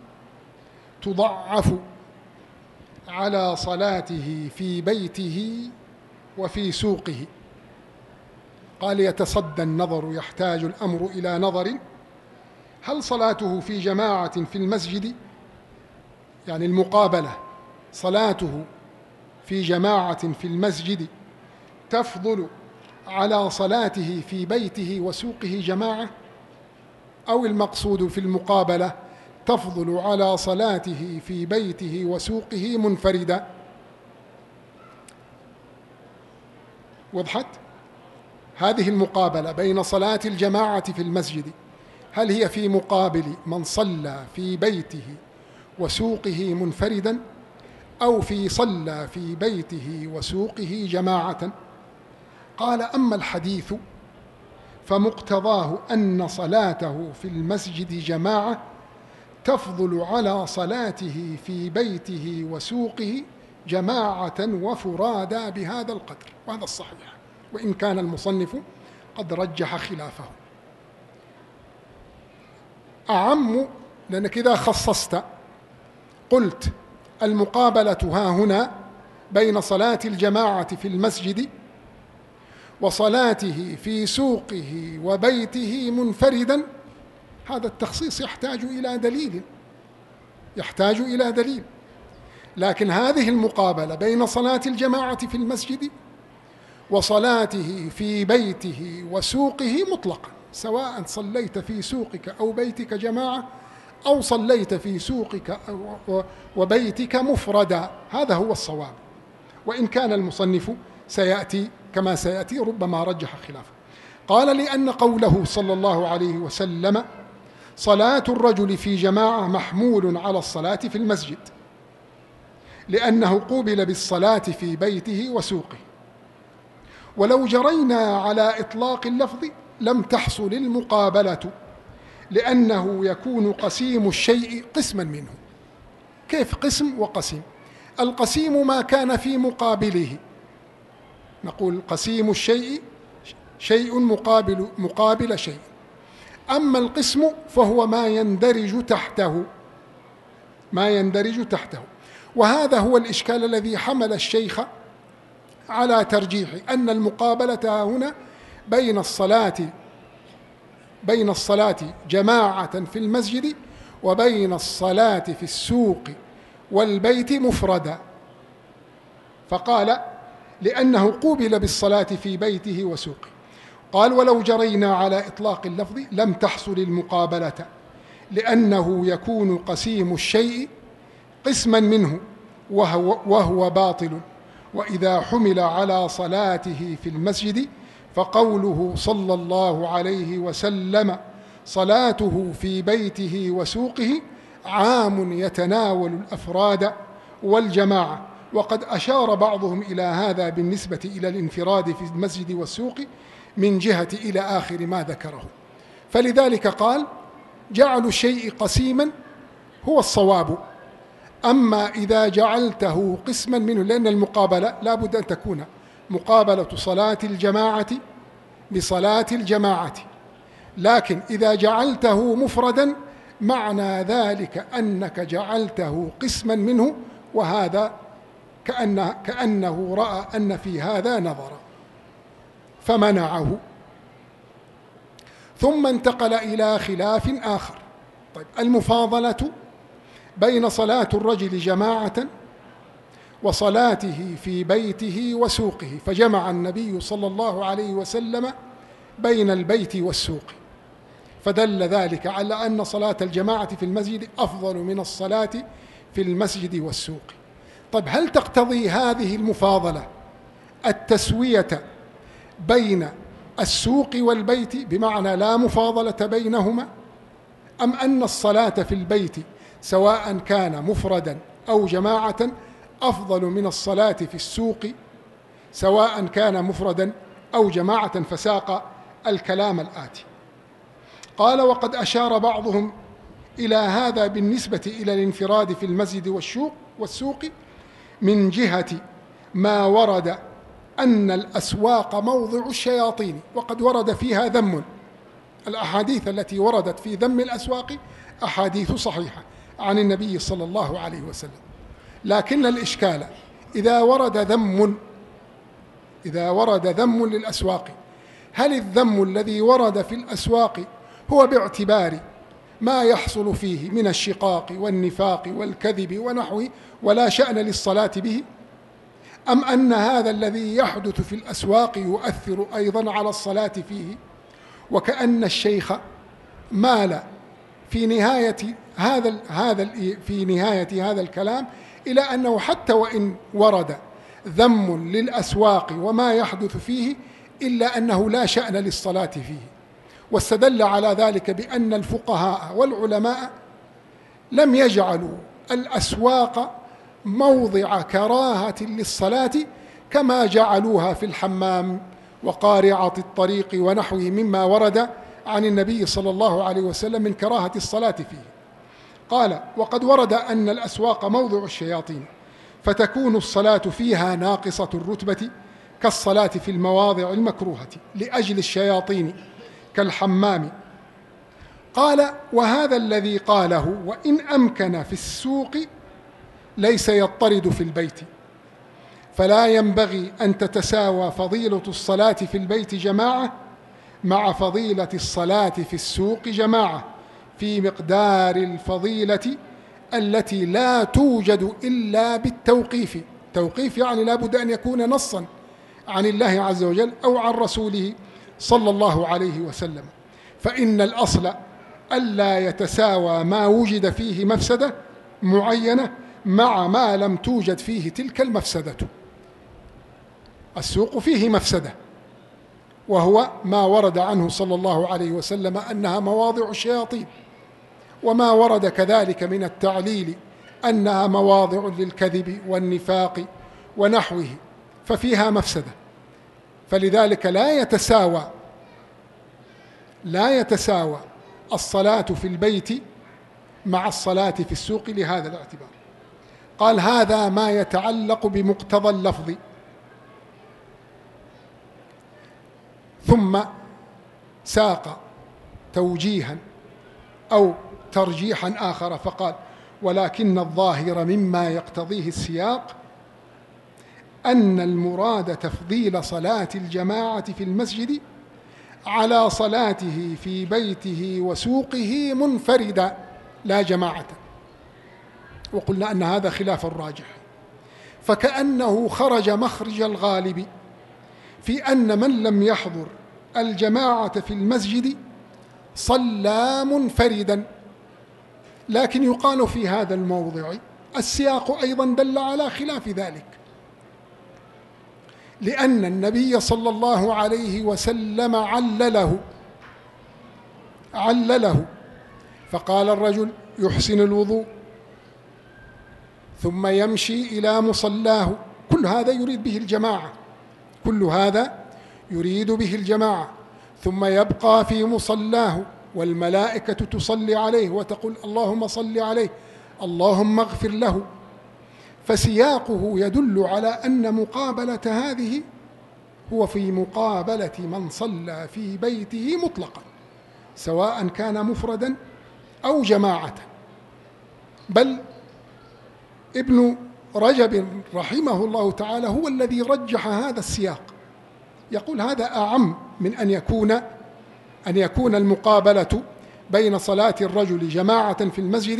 تضعف على صلاته في بيته وفي سوقه. قال: يتصدى النظر، يحتاج الأمر إلى نظر. هل صلاته في جماعة في المسجد، يعني المقابلة، صلاته في جماعة في المسجد تفضل على صلاته في بيته وسوقه جماعة، أو المقصود في المقابلة تفضل على صلاته في بيته وسوقه منفردا؟ وضحت؟ هذه المقابلة بين صلاة الجماعة في المسجد، هل هي في مقابل من صلى في بيته وسوقه منفردا، أو في صلى في بيته وسوقه جماعة؟ قال: أما الحديث فمقتضاه أن صلاته في المسجد جماعة تفضل على صلاته في بيته وسوقه جماعة وفرادا بهذا القدر، وهذا الصحيح، وإن كان المصنف قد رجح خلافه. أعم، لأنك إذا خصصت قلت المقابلة ها هنا بين صلاة الجماعة في المسجد وصلاته في سوقه وبيته منفردا، هذا التخصيص يحتاج إلى دليل يحتاج إلى دليل لكن هذه المقابلة بين صلاة الجماعة في المسجد وصلاته في بيته وسوقه مطلقا، سواء صليت في سوقك أو بيتك جماعة أو صليت في سوقك وبيتك مفردا، هذا هو الصواب، وإن كان المصنف سيأتي كما سيأتي ربما رجح خلافه. قال: لأن قوله صلى الله عليه وسلم صلاة الرجل في جماعة محمول على الصلاة في المسجد، لأنه قوبل بالصلاة في بيته وسوقه، ولو جرينا على إطلاق اللفظ لم تحصل المقابلة، لأنه يكون قسيم الشيء قسما منه. كيف قسم وقسيم؟ القسيم ما كان في مقابله، نقول قسيم الشيء شيء مقابل مقابل شيء، أما القسم فهو ما يندرج تحته ما يندرج تحته وهذا هو الإشكال الذي حمل الشيخ على ترجيح أن المقابلة هنا بين الصلاة بين الصلاة جماعة في المسجد وبين الصلاة في السوق والبيت مفردا، فقال: لأنه قوبل بالصلاة في بيته وسوقه. قال: ولو جرينا على إطلاق اللفظ لم تحصل المقابلة، لأنه يكون قسيم الشيء قسما منه وهو, وهو باطل. وإذا حمل على صلاته في المسجد فقوله صلى الله عليه وسلم صلاته في بيته وسوقه عام يتناول الأفراد والجماعة، وقد أشار بعضهم إلى هذا بالنسبة إلى الانفراد في المسجد والسوق من جهة إلى آخر ما ذكره. فلذلك قال: جعل الشيء قسيما هو الصواب. أما إذا جعلته قسما منه، لأن المقابلة لا بد أن تكون مقابلة صلاة الجماعة بصلاة الجماعة، لكن إذا جعلته مفردا معنى ذلك أنك جعلته قسما منه، وهذا كأنه, كأنه رأى أن في هذا نظرا فمنعه. ثم انتقل إلى خلاف آخر. طيب، المفاضلة بين صلاة الرجل جماعة وصلاته في بيته وسوقه، فجمع النبي صلى الله عليه وسلم بين البيت والسوق، فدل ذلك على أن صلاة الجماعة في المسجد أفضل من الصلاة في المسجد والسوق. طيب، هل تقتضي هذه المفاضلة التسوية بين السوق والبيت بمعنى لا مفاضلة بينهما، أم أن الصلاة في البيت سواء كان مفردا أو جماعة أفضل من الصلاة في السوق سواء كان مفردا أو جماعة؟ فساق الكلام الآتي. قال: وقد أشار بعضهم إلى هذا بالنسبة إلى الانفراد في المسجد والسوق من جهة ما ورد أن الأسواق موضع الشياطين، وقد ورد فيها ذم. الأحاديث التي وردت في ذم الأسواق أحاديث صحيحة عن النبي صلى الله عليه وسلم، لكن الإشكال إذا ورد ذم إذا ورد ذم للأسواق، هل الذم الذي ورد في الأسواق هو باعتبار ما يحصل فيه من الشقاق والنفاق والكذب ونحوه ولا شأن للصلاة به، أم أن هذا الذي يحدث في الأسواق يؤثر أيضا على الصلاة فيه؟ وكأن الشيخ مال في نهاية هذا هذا في نهاية هذا الكلام إلى أنه حتى وإن ورد ذم للأسواق وما يحدث فيه إلا أنه لا شأن للصلاة فيه، واستدل على ذلك بأن الفقهاء والعلماء لم يجعلوا الأسواق موضع كراهة للصلاة كما جعلوها في الحمام وقارعة الطريق ونحوه مما ورد عن النبي صلى الله عليه وسلم من كراهة الصلاة فيه. قال: وقد ورد أن الأسواق موضع الشياطين، فتكون الصلاة فيها ناقصة الرتبة كالصلاة في المواضع المكروهة لأجل الشياطين كالحمام. قال: وهذا الذي قاله وإن أمكن في السوق ليس يضطرد في البيت، فلا ينبغي أن تتساوى فضيلة الصلاة في البيت جماعة مع فضيلة الصلاة في السوق جماعة في مقدار الفضيلة التي لا توجد إلا بالتوقيف. توقيف يعني لا بد أن يكون نصا عن الله عز وجل أو عن رسوله صلى الله عليه وسلم، فإن الأصل ألا يتساوى ما وجد فيه مفسدة معينة مع ما لم توجد فيه تلك المفسدة. السوق فيه مفسدة، وهو ما ورد عنه صلى الله عليه وسلم أنها مواضع الشياطين، وما ورد كذلك من التعليل أنها مواضع للكذب والنفاق ونحوه، ففيها مفسدة، فلذلك لا يتساوى لا يتساوى الصلاة في البيت مع الصلاة في السوق لهذا الاعتبار. قال: هذا ما يتعلق بمقتضى اللفظ. ثم ساق توجيها أو ترجيحا آخر فقال: ولكن الظاهر مما يقتضيه السياق أن المراد تفضيل صلاة الجماعة في المسجد على صلاته في بيته وسوقه منفردا لا جماعة. وقلنا أن هذا خلاف الراجح، فكأنه خرج مخرج الغالب في أن من لم يحضر الجماعة في المسجد صلى منفردا. لكن يقال في هذا الموضع السياق أيضا دل على خلاف ذلك، لأن النبي صلى الله عليه وسلم علله علله فقال: الرجل يحسن الوضوء ثم يمشي إلى مصلاه، كل هذا يريد به الجماعة كل هذا يريد به الجماعة ثم يبقى في مصلاه والملائكة تصلي عليه وتقول: اللهم صل عليه اللهم اغفر له. فسياقه يدل على أن مقابلة هذه هو في مقابلة من صلى في بيته مطلقا سواء كان مفردا أو جماعة. بل ابن رجب رحمه الله تعالى هو الذي رجح هذا السياق، يقول: هذا أعم من أن يكون أن يكون المقابلة بين صلاة الرجل جماعة في المسجد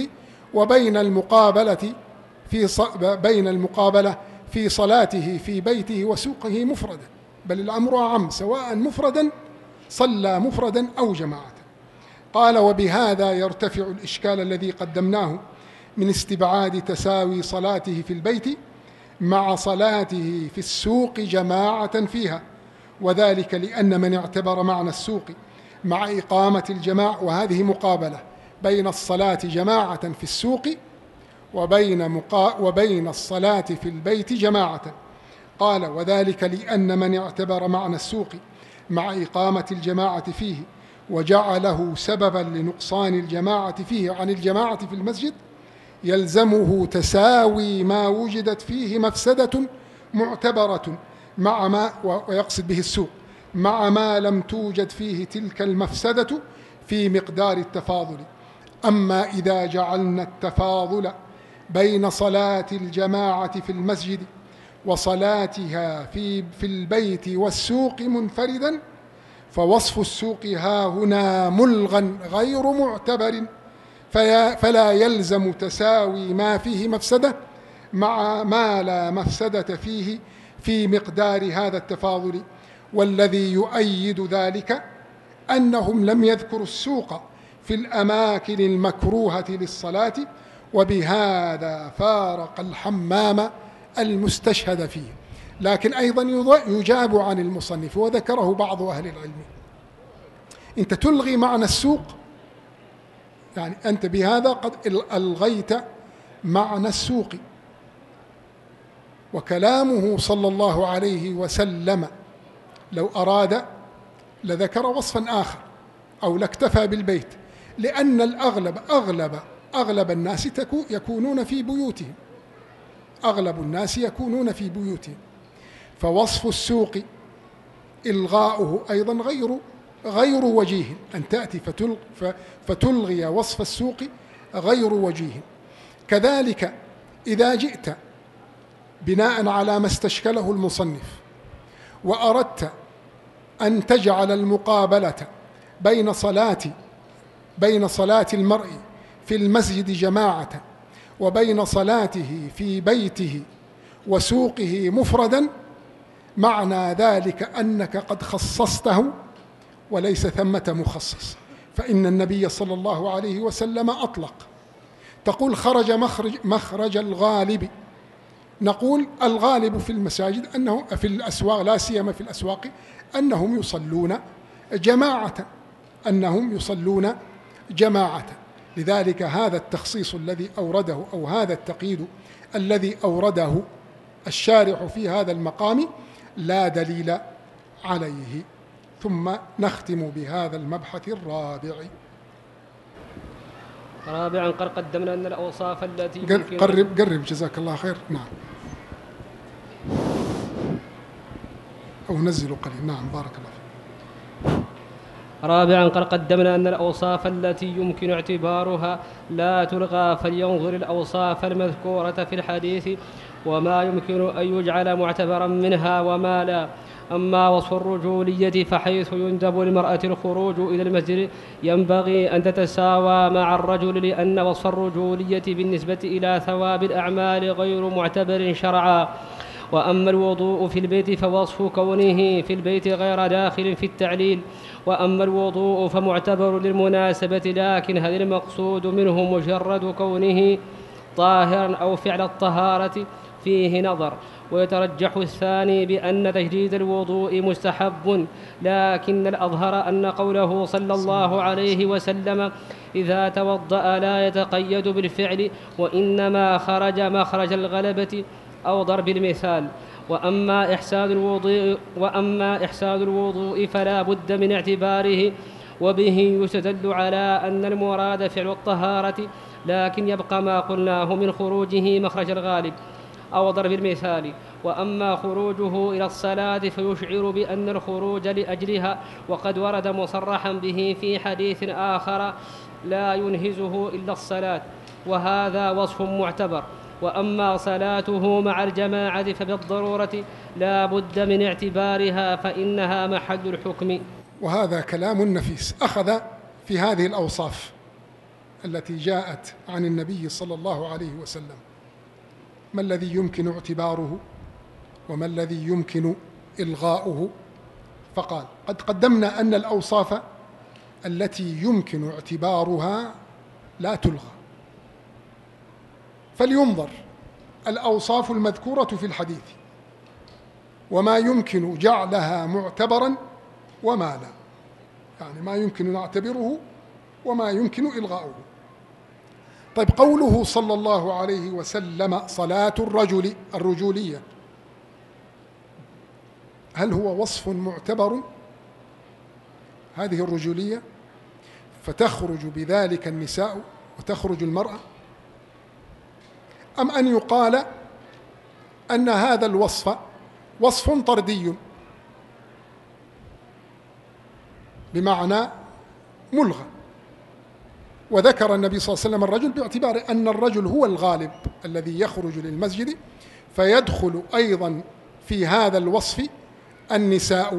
وبين المقابلة في بين المقابلة في صلاته في بيته وسوقه مفردا، بل الأمر أعم، سواء مفردا صلى مفردا أو جماعة. قال: وبهذا يرتفع الإشكال الذي قدمناه من استبعاد تساوي صلاته في البيت مع صلاته في السوق جماعة فيها، وذلك لأن من اعتبر معنى السوق مع إقامة الجماعة، وهذه مقابلة بين الصلاة جماعة في السوق وبين, مقا وبين الصلاة في البيت جماعة. قال: وذلك لأن من اعتبر معنى السوق مع إقامة الجماعة فيه وجعله سببا لنقصان الجماعة فيه عن الجماعة في المسجد يلزمه تساوي ما وجدت فيه مفسدة معتبرة مع ما، ويقصد به السوق، مع ما لم توجد فيه تلك المفسدة في مقدار التفاضل. أما إذا جعلنا التفاضل بين صلاة الجماعة في المسجد وصلاتها في, في البيت والسوق منفردا، فوصف السوق ها هنا ملغى غير معتبر، فلا يلزم تساوي ما فيه مفسدة مع ما لا مفسدة فيه في مقدار هذا التفاضل. والذي يؤيد ذلك أنهم لم يذكروا السوق في الأماكن المكروهة للصلاة، وبهذا فارق الحمام المستشهد فيه. لكن أيضا يجاب عن المصنف، وذكره بعض أهل العلم: أنت تلغي معنى السوق، يعني أنت بهذا قد ألغيت معنى السوق. وكلامه صلى الله عليه وسلم لو أراد لذكر وصفا آخر أو لاكتفى بالبيت، لأن الأغلب أغلب أغلب الناس يكونون في بيوتهم، أغلب الناس يكونون في بيوتهم، فوصف السوق إلغاؤه أيضا غير غير وجيه، أن تأتي فتلغي وصف السوق غير وجيه. كذلك إذا جئت بناء على ما استشكله المصنف وأردت أن تجعل المقابلة بين صلاة بين صلاة المرء في المسجد جماعة وبين صلاته في بيته وسوقه مفردا، معنى ذلك أنك قد خصصته وليس ثمة مخصص. فإن النبي صلى الله عليه وسلم أطلق، تقول خرج مخرج, مخرج الغالب، نقول الغالب في المساجد أنه في الأسواق، لا سيما في الأسواق، أنهم يصلون جماعة أنهم يصلون جماعة. لذلك هذا التخصيص الذي أورده أو هذا التقييد الذي أورده الشارح في هذا المقام لا دليل عليه. ثم نختم بهذا المبحث الرابع. رابعا قد قدمنا أن الأوصاف التي قرب قرب جزاك الله خير. نعم، أو نزلوا قليل. نعم، بارك الله فيك. رابعا قد قدمنا أن الأوصاف التي يمكن اعتبارها لا تلغى، فلينظر الأوصاف المذكورة في الحديث وما يمكن أن يجعل معتبرا منها وما لا. أما وصف الرجولية فحيث يندب للمرأة الخروج إلى المسجد ينبغي أن تتساوى مع الرجل، لأن وصف الرجولية بالنسبة إلى ثواب الأعمال غير معتبر شرعا. وأما الوضوء في البيت فوصف كونه في البيت غير داخل في التعليل. وأما الوضوء فمعتبر للمناسبة، لكن هل المقصود منه مجرد كونه طاهرا أو فعل الطهارة؟ فيه نظر. ويترجح الثاني بأن تجديد الوضوء مستحب، لكن الأظهر أن قوله صلى الله عليه وسلم إذا توضأ لا يتقيد بالفعل، وإنما خرج مخرج الغلبة أو ضرب المثال. وأما إحسان الوضوء وأما إحسان الوضوء فلا بد من اعتباره، وبه يستدل على أن المراد فعل الطهارة، لكن يبقى ما قلناه من خروجه مخرج الغالب أو ضرب المثال. وأما خروجه إلى الصلاة فيشعر بأن الخروج لأجلها، وقد ورد مصرحا به في حديث آخر لا ينهزه إلا الصلاة، وهذا وصف معتبر. وأما صلاته مع الجماعة فبالضرورة لا بد من اعتبارها، فإنها محل الحكم. وهذا كلام نفيس. أخذ في هذه الأوصاف التي جاءت عن النبي صلى الله عليه وسلم ما الذي يمكن اعتباره وما الذي يمكن إلغاؤه؟ فقال: قد قدمنا أن الأوصاف التي يمكن اعتبارها لا تلغى، فلينظر الأوصاف المذكورة في الحديث وما يمكن جعلها معتبرا وما لا، يعني ما يمكن نعتبره وما يمكن إلغاؤه. طيب، قوله صلى الله عليه وسلم صلاة الرجل الرجولية، هل هو وصف معتبر هذه الرجولية فتخرج بذلك النساء وتخرج المرأة، أم أن يقال أن هذا الوصف وصف طردي بمعنى ملغى، وذكر النبي صلى الله عليه وسلم الرجل باعتبار أن الرجل هو الغالب الذي يخرج للمسجد، فيدخل أيضا في هذا الوصف النساء.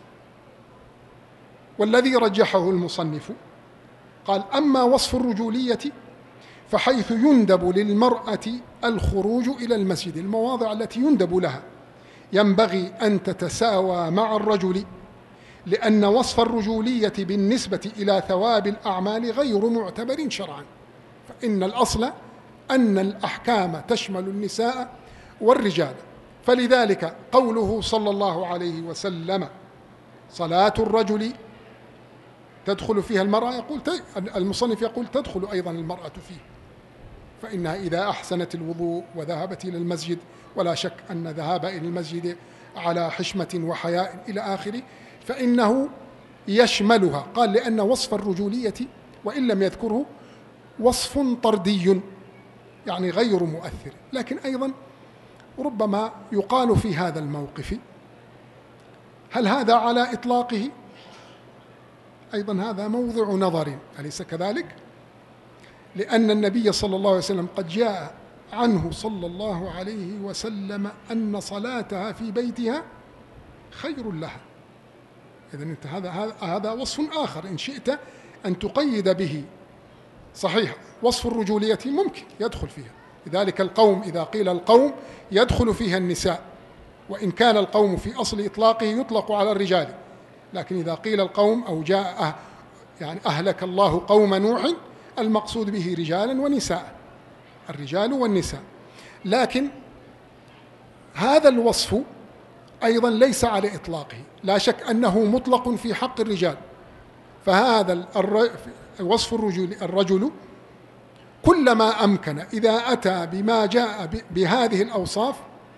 والذي رجحه المصنف قال: أما وصف الرجولية فحيث يندب للمرأة الخروج إلى المسجد، المواضع التي يندب لها ينبغي أن تتساوى مع الرجل، لأن وصف الرجولية بالنسبة إلى ثواب الأعمال غير معتبر شرعا، فإن الأصل أن الأحكام تشمل النساء والرجال. فلذلك قوله صلى الله عليه وسلم صلاة الرجل تدخل فيها المرأة، يقول المصنف يقول تدخل أيضا المرأة فيه، فإنها إذا أحسنت الوضوء وذهبت إلى المسجد، ولا شك أن ذهاب إلى المسجد على حشمة وحياء إلى آخره فإنه يشملها. قال: لأن وصف الرجولية وإن لم يذكره وصف طردي، يعني غير مؤثر. لكن أيضا ربما يقال في هذا الموقف: هل هذا على إطلاقه؟ أيضا هذا موضع نظر، أليس كذلك؟ لأن النبي صلى الله عليه وسلم قد جاء عنه صلى الله عليه وسلم أن صلاتها في بيتها خير لها. إذن أنت هذا هذا وصف آخر إن شئت أن تقيد به. صحيح، وصف الرجولية ممكن يدخل فيها، لذلك القوم إذا قيل القوم يدخل فيها النساء، وإن كان القوم في أصل إطلاقه يطلق على الرجال، لكن إذا قيل القوم أو جاء أه يعني أهلك الله قوم نوح، المقصود به رجالا ونساء، الرجال والنساء. لكن هذا الوصف أيضا ليس على إطلاقه، لا شك أنه مطلق في حق الرجال، فهذا وصف الرجل الرجل كلما أمكن إذا أتى بما جاء بهذه الأوصاف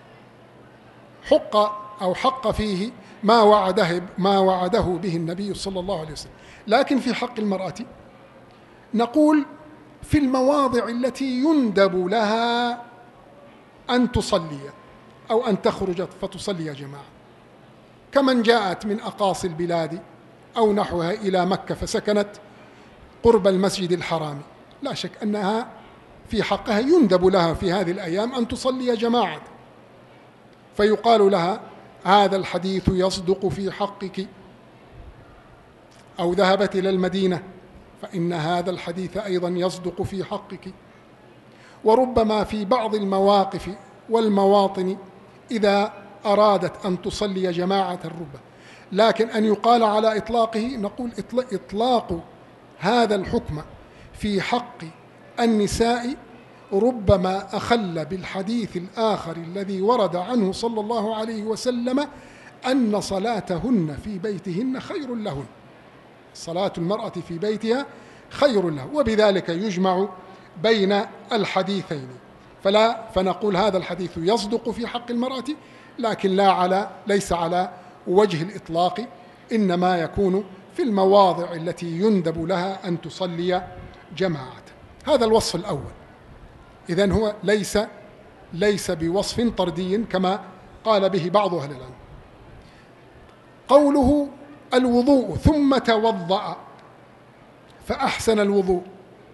حق أو حق فيه ما وعده ما وعده به النبي صلى الله عليه وسلم. لكن في حق المرأة نقول في المواضع التي يندب لها أن تصلي أو أن تخرج فتصلي جماعة، كمن جاءت من أقاصي البلاد أو نحوها إلى مكة فسكنت قرب المسجد الحرام، لا شك أنها في حقها يندب لها في هذه الأيام أن تصلي جماعة، فيقال لها هذا الحديث يصدق في حقك. أو ذهبت إلى المدينة فإن هذا الحديث أيضا يصدق في حقك. وربما في بعض المواقف والمواطن إذا أرادت أن تصلي جماعة الربة، لكن أن يقال على إطلاقه نقول إطلاق هذا الحكم في حق النساء ربما أخل بالحديث الآخر الذي ورد عنه صلى الله عليه وسلم أن صلاتهن في بيتهن خير لهن، صلاة المرأة في بيتها خير له، وبذلك يجمع بين الحديثين. فلا فنقول هذا الحديث يصدق في حق المرأة، لكن لا على ليس على وجه الإطلاق، إنما يكون في المواضع التي يندب لها أن تصلي جماعة. هذا الوصف الأول. إذن هو ليس ليس بوصف طردي كما قال به بعض أهل العلم. قوله الوضوء ثم توضأ فأحسن الوضوء.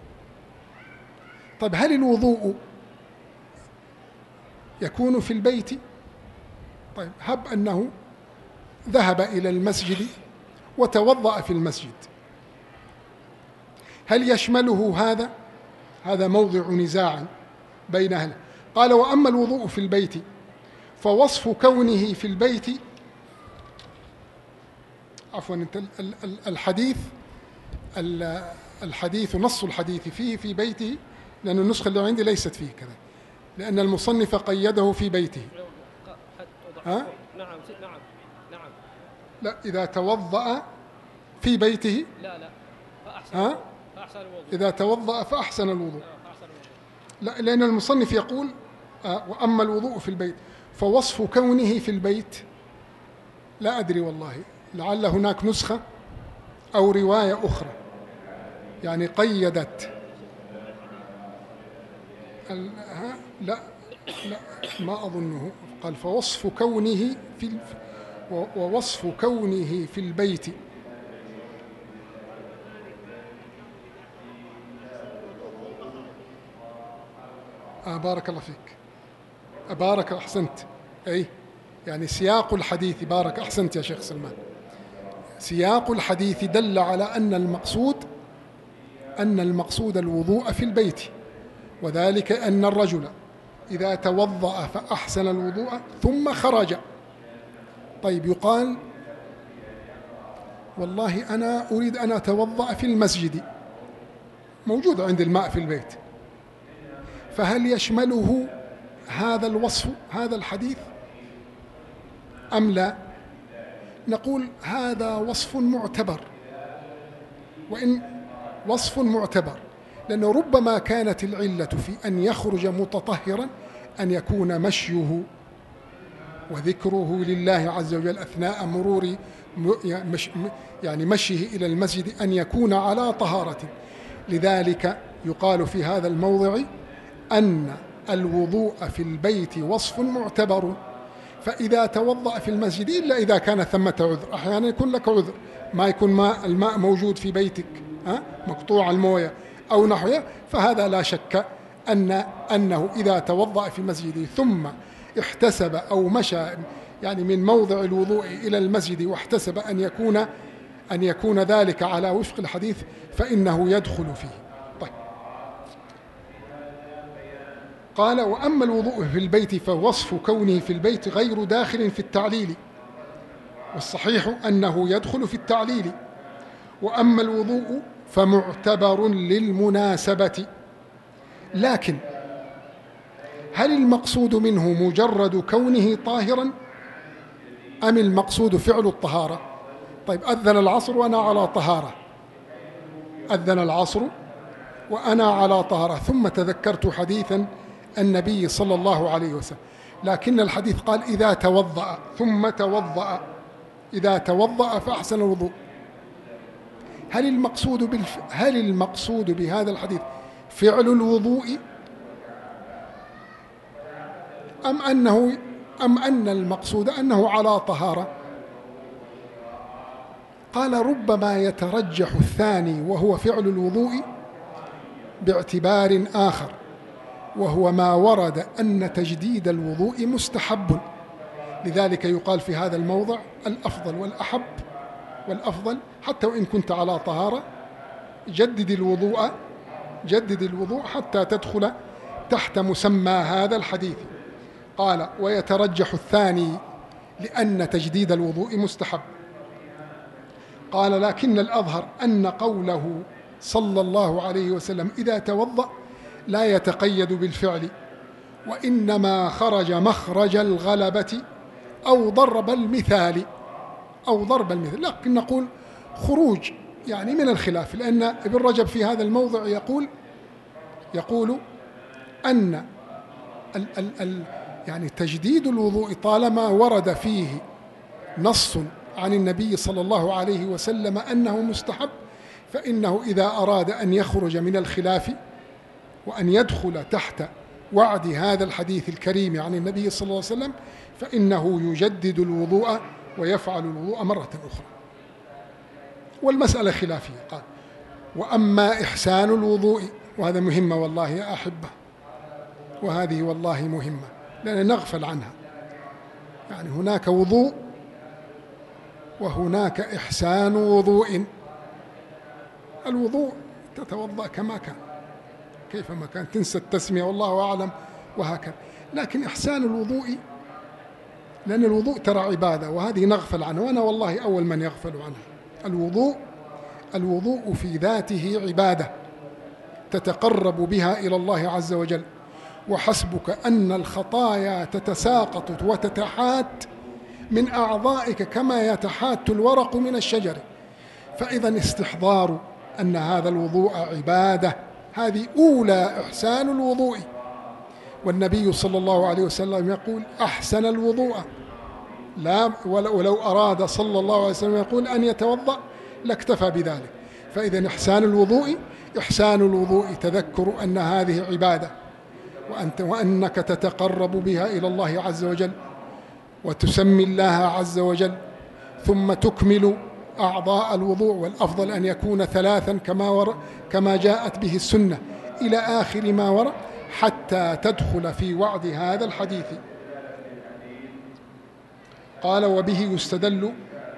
طيب، هل الوضوء يكون في البيت؟ طيب، هب أنه ذهب إلى المسجد وتوضأ في المسجد، هل يشمله هذا؟ هذا موضع نزاع بين أهله. قال: وأما الوضوء في البيت فوصف كونه في البيت، عفوا الحديث الحديث نص الحديث فيه في بيته، لأن النسخة اللي عندي ليست فيه كذا، لأن المصنف قيده في بيته. ها؟ نعم نعم نعم. لا، إذا توضأ في بيته. لا لا فأحسن. ها؟ فأحسن الوضوء. إذا توضأ فأحسن الوضوء. لا، لأن المصنف يقول: آه وأما الوضوء في البيت فوصف كونه في البيت. لا أدري والله، لعل هناك نسخة أو رواية أخرى يعني قيدت. ها؟ لا لا ما أظنه. قال: فوصف كونه في ووصف كونه في البيت. آه بارك الله فيك، بارك، أحسنت. أي يعني سياق الحديث، بارك، أحسنت يا شيخ سلمان، سياق الحديث دل على أن المقصود أن المقصود الوضوء في البيت، وذلك أن الرجل إذا توضأ فأحسن الوضوء ثم خرج. طيب يقال: والله أنا أريد أن أتوضأ في المسجد، موجود عند الماء في البيت، فهل يشمله هذا الوصف هذا الحديث أم لا؟ نقول: هذا وصف معتبر، وإن وصف معتبر، لأنه ربما كانت العلة في أن يخرج متطهرا أن يكون مشيه وذكره لله عز وجل أثناء مرور يعني مشيه إلى المسجد أن يكون على طهارة. لذلك يقال في هذا الموضع أن الوضوء في البيت وصف معتبر، فإذا توضأ في المسجد، إلا إذا كان ثمة عذر، أحيانا يكون لك عذر، ما يكون ماء الماء موجود في بيتك، ها مقطوع الموية أو نحوه، فهذا لا شك أن أنه إذا توضأ في المسجد ثم احتسب أو مشى يعني من موضع الوضوء إلى المسجد واحتسب أن يكون أن يكون ذلك على وفق الحديث فإنه يدخل فيه. طيب، قال: وأما الوضوء في البيت فوصف كونه في البيت غير داخل في التعليل، والصحيح أنه يدخل في التعليل. وأما الوضوء فمعتبر للمناسبة، لكن هل المقصود منه مجرد كونه طاهرا أم المقصود فعل الطهارة؟ طيب، أذن العصر وأنا على طهارة، أذن العصر وأنا على طهارة، ثم تذكرت حديثا النبي صلى الله عليه وسلم، لكن الحديث قال: إذا توضأ ثم توضأ، إذا توضأ فأحسن الوضوء. هل المقصود بالف... هل المقصود بهذا الحديث فعل الوضوء أم أنه أم أن المقصود أنه على طهارة؟ قال: ربما يترجح الثاني وهو فعل الوضوء باعتبار آخر، وهو ما ورد أن تجديد الوضوء مستحب، لذلك يقال في هذا الموضع الأفضل والأحب والأفضل حتى وإن كنت على طهارة جدد الوضوء جدد الوضوء حتى تدخل تحت مسمى هذا الحديث. قال: ويترجح الثاني لأن تجديد الوضوء مستحب. قال: لكن الأظهر أن قوله صلى الله عليه وسلم إذا توضأ لا يتقيد بالفعل، وإنما خرج مخرج الغلبة أو ضرب المثال أو ضرب المثال، لكن نقول خروج يعني من الخلاف، لأن ابن رجب في هذا الموضع يقول يقول أن ال ال ال يعني تجديد الوضوء طالما ورد فيه نص عن النبي صلى الله عليه وسلم أنه مستحب، فإنه إذا أراد أن يخرج من الخلاف وأن يدخل تحت وعد هذا الحديث الكريم عن النبي صلى الله عليه وسلم فإنه يجدد الوضوء ويفعل الوضوء مرة أخرى. والمسألة خلافية. قال: وأما إحسان الوضوء، وهذا مهمة والله يا أحبة، وهذه والله مهمة لأن نغفل عنها، يعني هناك وضوء وهناك إحسان وضوء. الوضوء تتوضأ كما كان كيفما كان، تنسى التسمية والله أعلم وهكذا. لكن إحسان الوضوء، لأن الوضوء ترى عبادة وهذه نغفل عنها، وأنا والله أول من يغفل عنها. الوضوء الوضوء في ذاته عبادة تتقرب بها إلى الله عز وجل، وحسبك أن الخطايا تتساقط وتتحات من أعضائك كما يتحات الورق من الشجر. فإذا استحضار أن هذا الوضوء عبادة، هذه أولى إحسان الوضوء. والنبي صلى الله عليه وسلم يقول أحسن الوضوء، لا ولو أراد صلى الله عليه وسلم يقول أن يتوضأ لاكتفى بذلك. فإذا إحسان الوضوء إحسان الوضوء تذكر أن هذه عبادة، وأنت وأنك تتقرب بها إلى الله عز وجل، وتسمي الله عز وجل، ثم تكمل أعضاء الوضوء، والأفضل أن يكون ثلاثا كما ور... كما جاءت به السنة إلى آخر ما ورد، حتى تدخل في وعد هذا الحديث. قال وبه يستدل،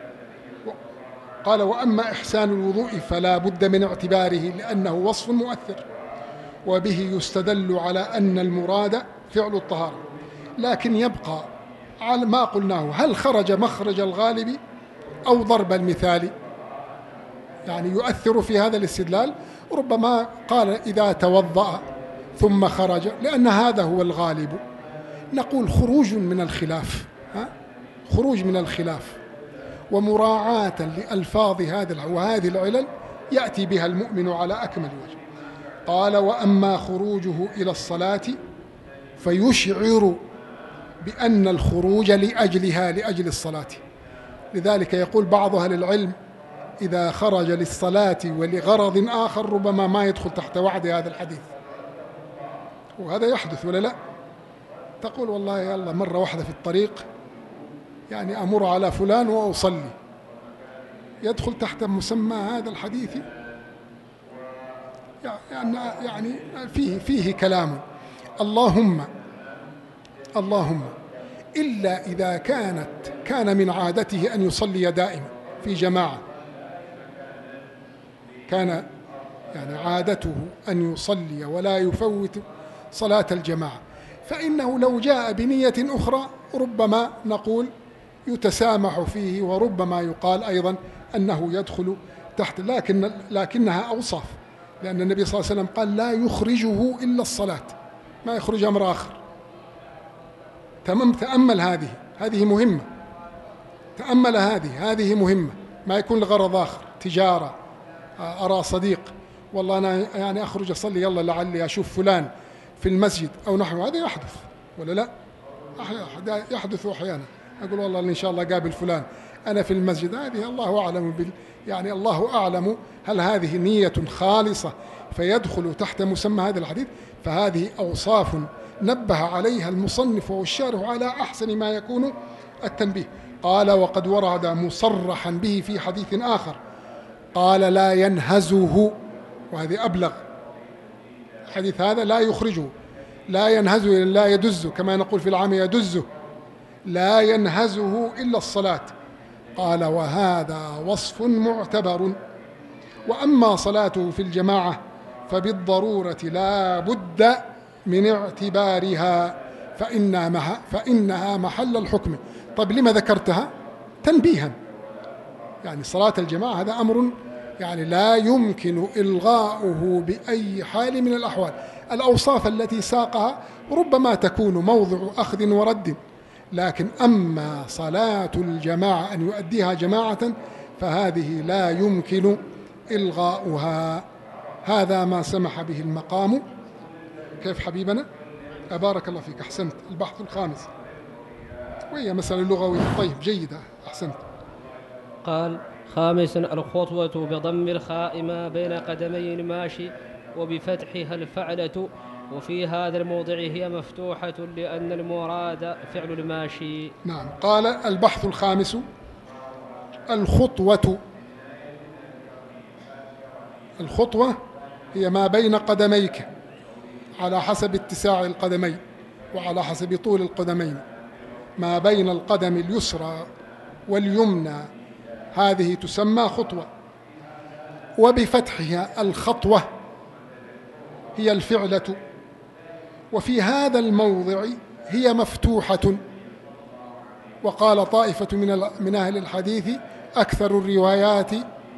قال وأما إحسان الوضوء فلا بد من اعتباره لأنه وصف مؤثر، وبه يستدل على أن المراد فعل الطهارة. لكن يبقى على ما قلناه، هل خرج مخرج الغالب أو ضرب المثال؟ يعني يؤثر في هذا الاستدلال. ربما قال إذا توضأ ثم خرج، لأن هذا هو الغالب. نقول خروج من الخلاف، ها؟ خروج من الخلاف ومراعاة لألفاظ هذا وهذه العلل يأتي بها المؤمن على أكمل وجه. قال وأما خروجه إلى الصلاة فيشعر بأن الخروج لأجلها لأجل الصلاة. لذلك يقول بعض أهل العلم إذا خرج للصلاة ولغرض آخر ربما ما يدخل تحت وعد هذا الحديث، وهذا يحدث ولا لا؟ تقول والله يلا مرة واحدة في الطريق يعني أمر على فلان وأصلي، يدخل تحت مسمى هذا الحديث. يعني يعني فيه فيه كلام. اللهم اللهم إلا إذا كانت كان من عادته أن يصلي دائما في جماعة، كان يعني عادته أن يصلي ولا يفوت صلاة الجماعة، فإنه لو جاء بنية أخرى ربما نقول يتسامح فيه، وربما يقال أيضا أنه يدخل تحت، لكن لكنها أوصاف، لأن النبي صلى الله عليه وسلم قال لا يخرجه إلا الصلاة، ما يخرج أمر آخر. تمام. تأمل هذه هذه مهمة، تأمل هذه هذه مهمة، ما يكون لغرض آخر، تجارة، أرى صديق والله أنا يعني أخرج أصلي يلا لعلي أشوف فلان في المسجد أو نحو هذا، يحدث ولا لا؟ يحدث أحيانا، أقول والله إن شاء الله قابل فلان أنا في المسجد، هذه الله أعلم بال يعني الله أعلم هل هذه نية خالصة فيدخل تحت مسمى هذا الحديث. فهذه أوصاف نبه عليها المصنف والشارح على أحسن ما يكون التنبيه. قال وقد ورد مصرحا به في حديث آخر، قال لا ينهزه، وهذه أبلغ، الحديث هذا لا يخرجه، لا ينهزه لا يدزه، كما نقول في العام يدزه، لا ينهزه إلا الصلاة. قال وهذا وصف معتبر. وأما صلاته في الجماعة فبالضرورة لا بد من اعتبارها، فإنها, فإنها محل الحكم. طيب لما ذكرتها؟ تنبيها، يعني صلاة الجماعة هذا أمر يعني لا يمكن إلغاؤه بأي حال من الأحوال. الأوصاف التي ساقها ربما تكون موضع أخذ ورد، لكن أما صلاة الجماعة أن يؤديها جماعة فهذه لا يمكن إلغاؤها. هذا ما سمح به المقام. كيف حبيبنا؟ أبارك الله فيك، أحسنت. البحث الخامس وهي مسألة لغوية. طيب جيدة، أحسنت. قال خامسا الخطوة بضم الخاء ما بين قدمي الماشي وبفتحها الفعلة، وفي هذا الموضع هي مفتوحة لأن المراد فعل الماشي. نعم. قال البحث الخامس الخطوة. الخطوة هي ما بين قدميك على حسب اتساع القدمين وعلى حسب طول القدمين، ما بين القدم اليسرى واليمنى، هذه تسمى خطوة. وبفتحها الخطوة هي الفعلة، وفي هذا الموضع هي مفتوحة. وقال طائفة من من أهل الحديث أكثر الروايات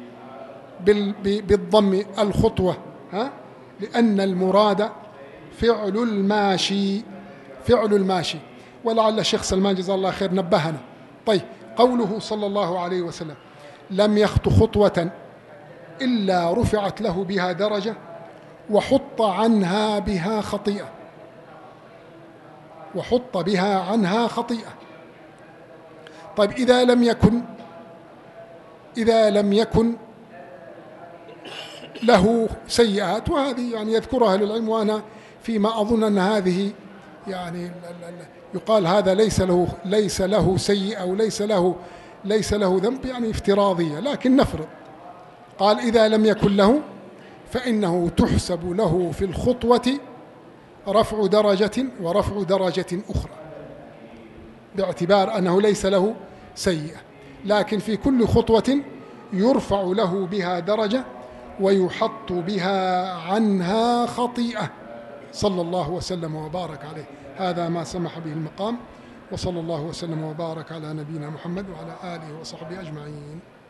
بالضم الخطوة، ها، لأن المراد فعل الماشي، فعل الماشي. ولعل الشيخ سلمان جزاه الله خير نبهنا. طيب، قوله صلى الله عليه وسلم لم يخط خطوة إلا رفعت له بها درجة وحط عنها بها خطيئة، وحط بها عنها خطيئة. طيب، إذا لم يكن إذا لم يكن له سيئات، وهذه يعني يذكرها أهل العلم، وأنا فيما أظن أن هذه يعني يقال هذا ليس له ليس له سيئة أو ليس له ليس له ذنب، يعني افتراضية، لكن نفرض. قال إذا لم يكن له فإنه تحسب له في الخطوة رفع درجة ورفع درجة أخرى، باعتبار أنه ليس له سيئة، لكن في كل خطوة يرفع له بها درجة ويحط بها عنها خطيئة، صلى الله وسلم وبارك عليه. هذا ما سمح به المقام، وصلى الله وسلم وبارك على نبينا محمد وعلى آله وصحبه أجمعين.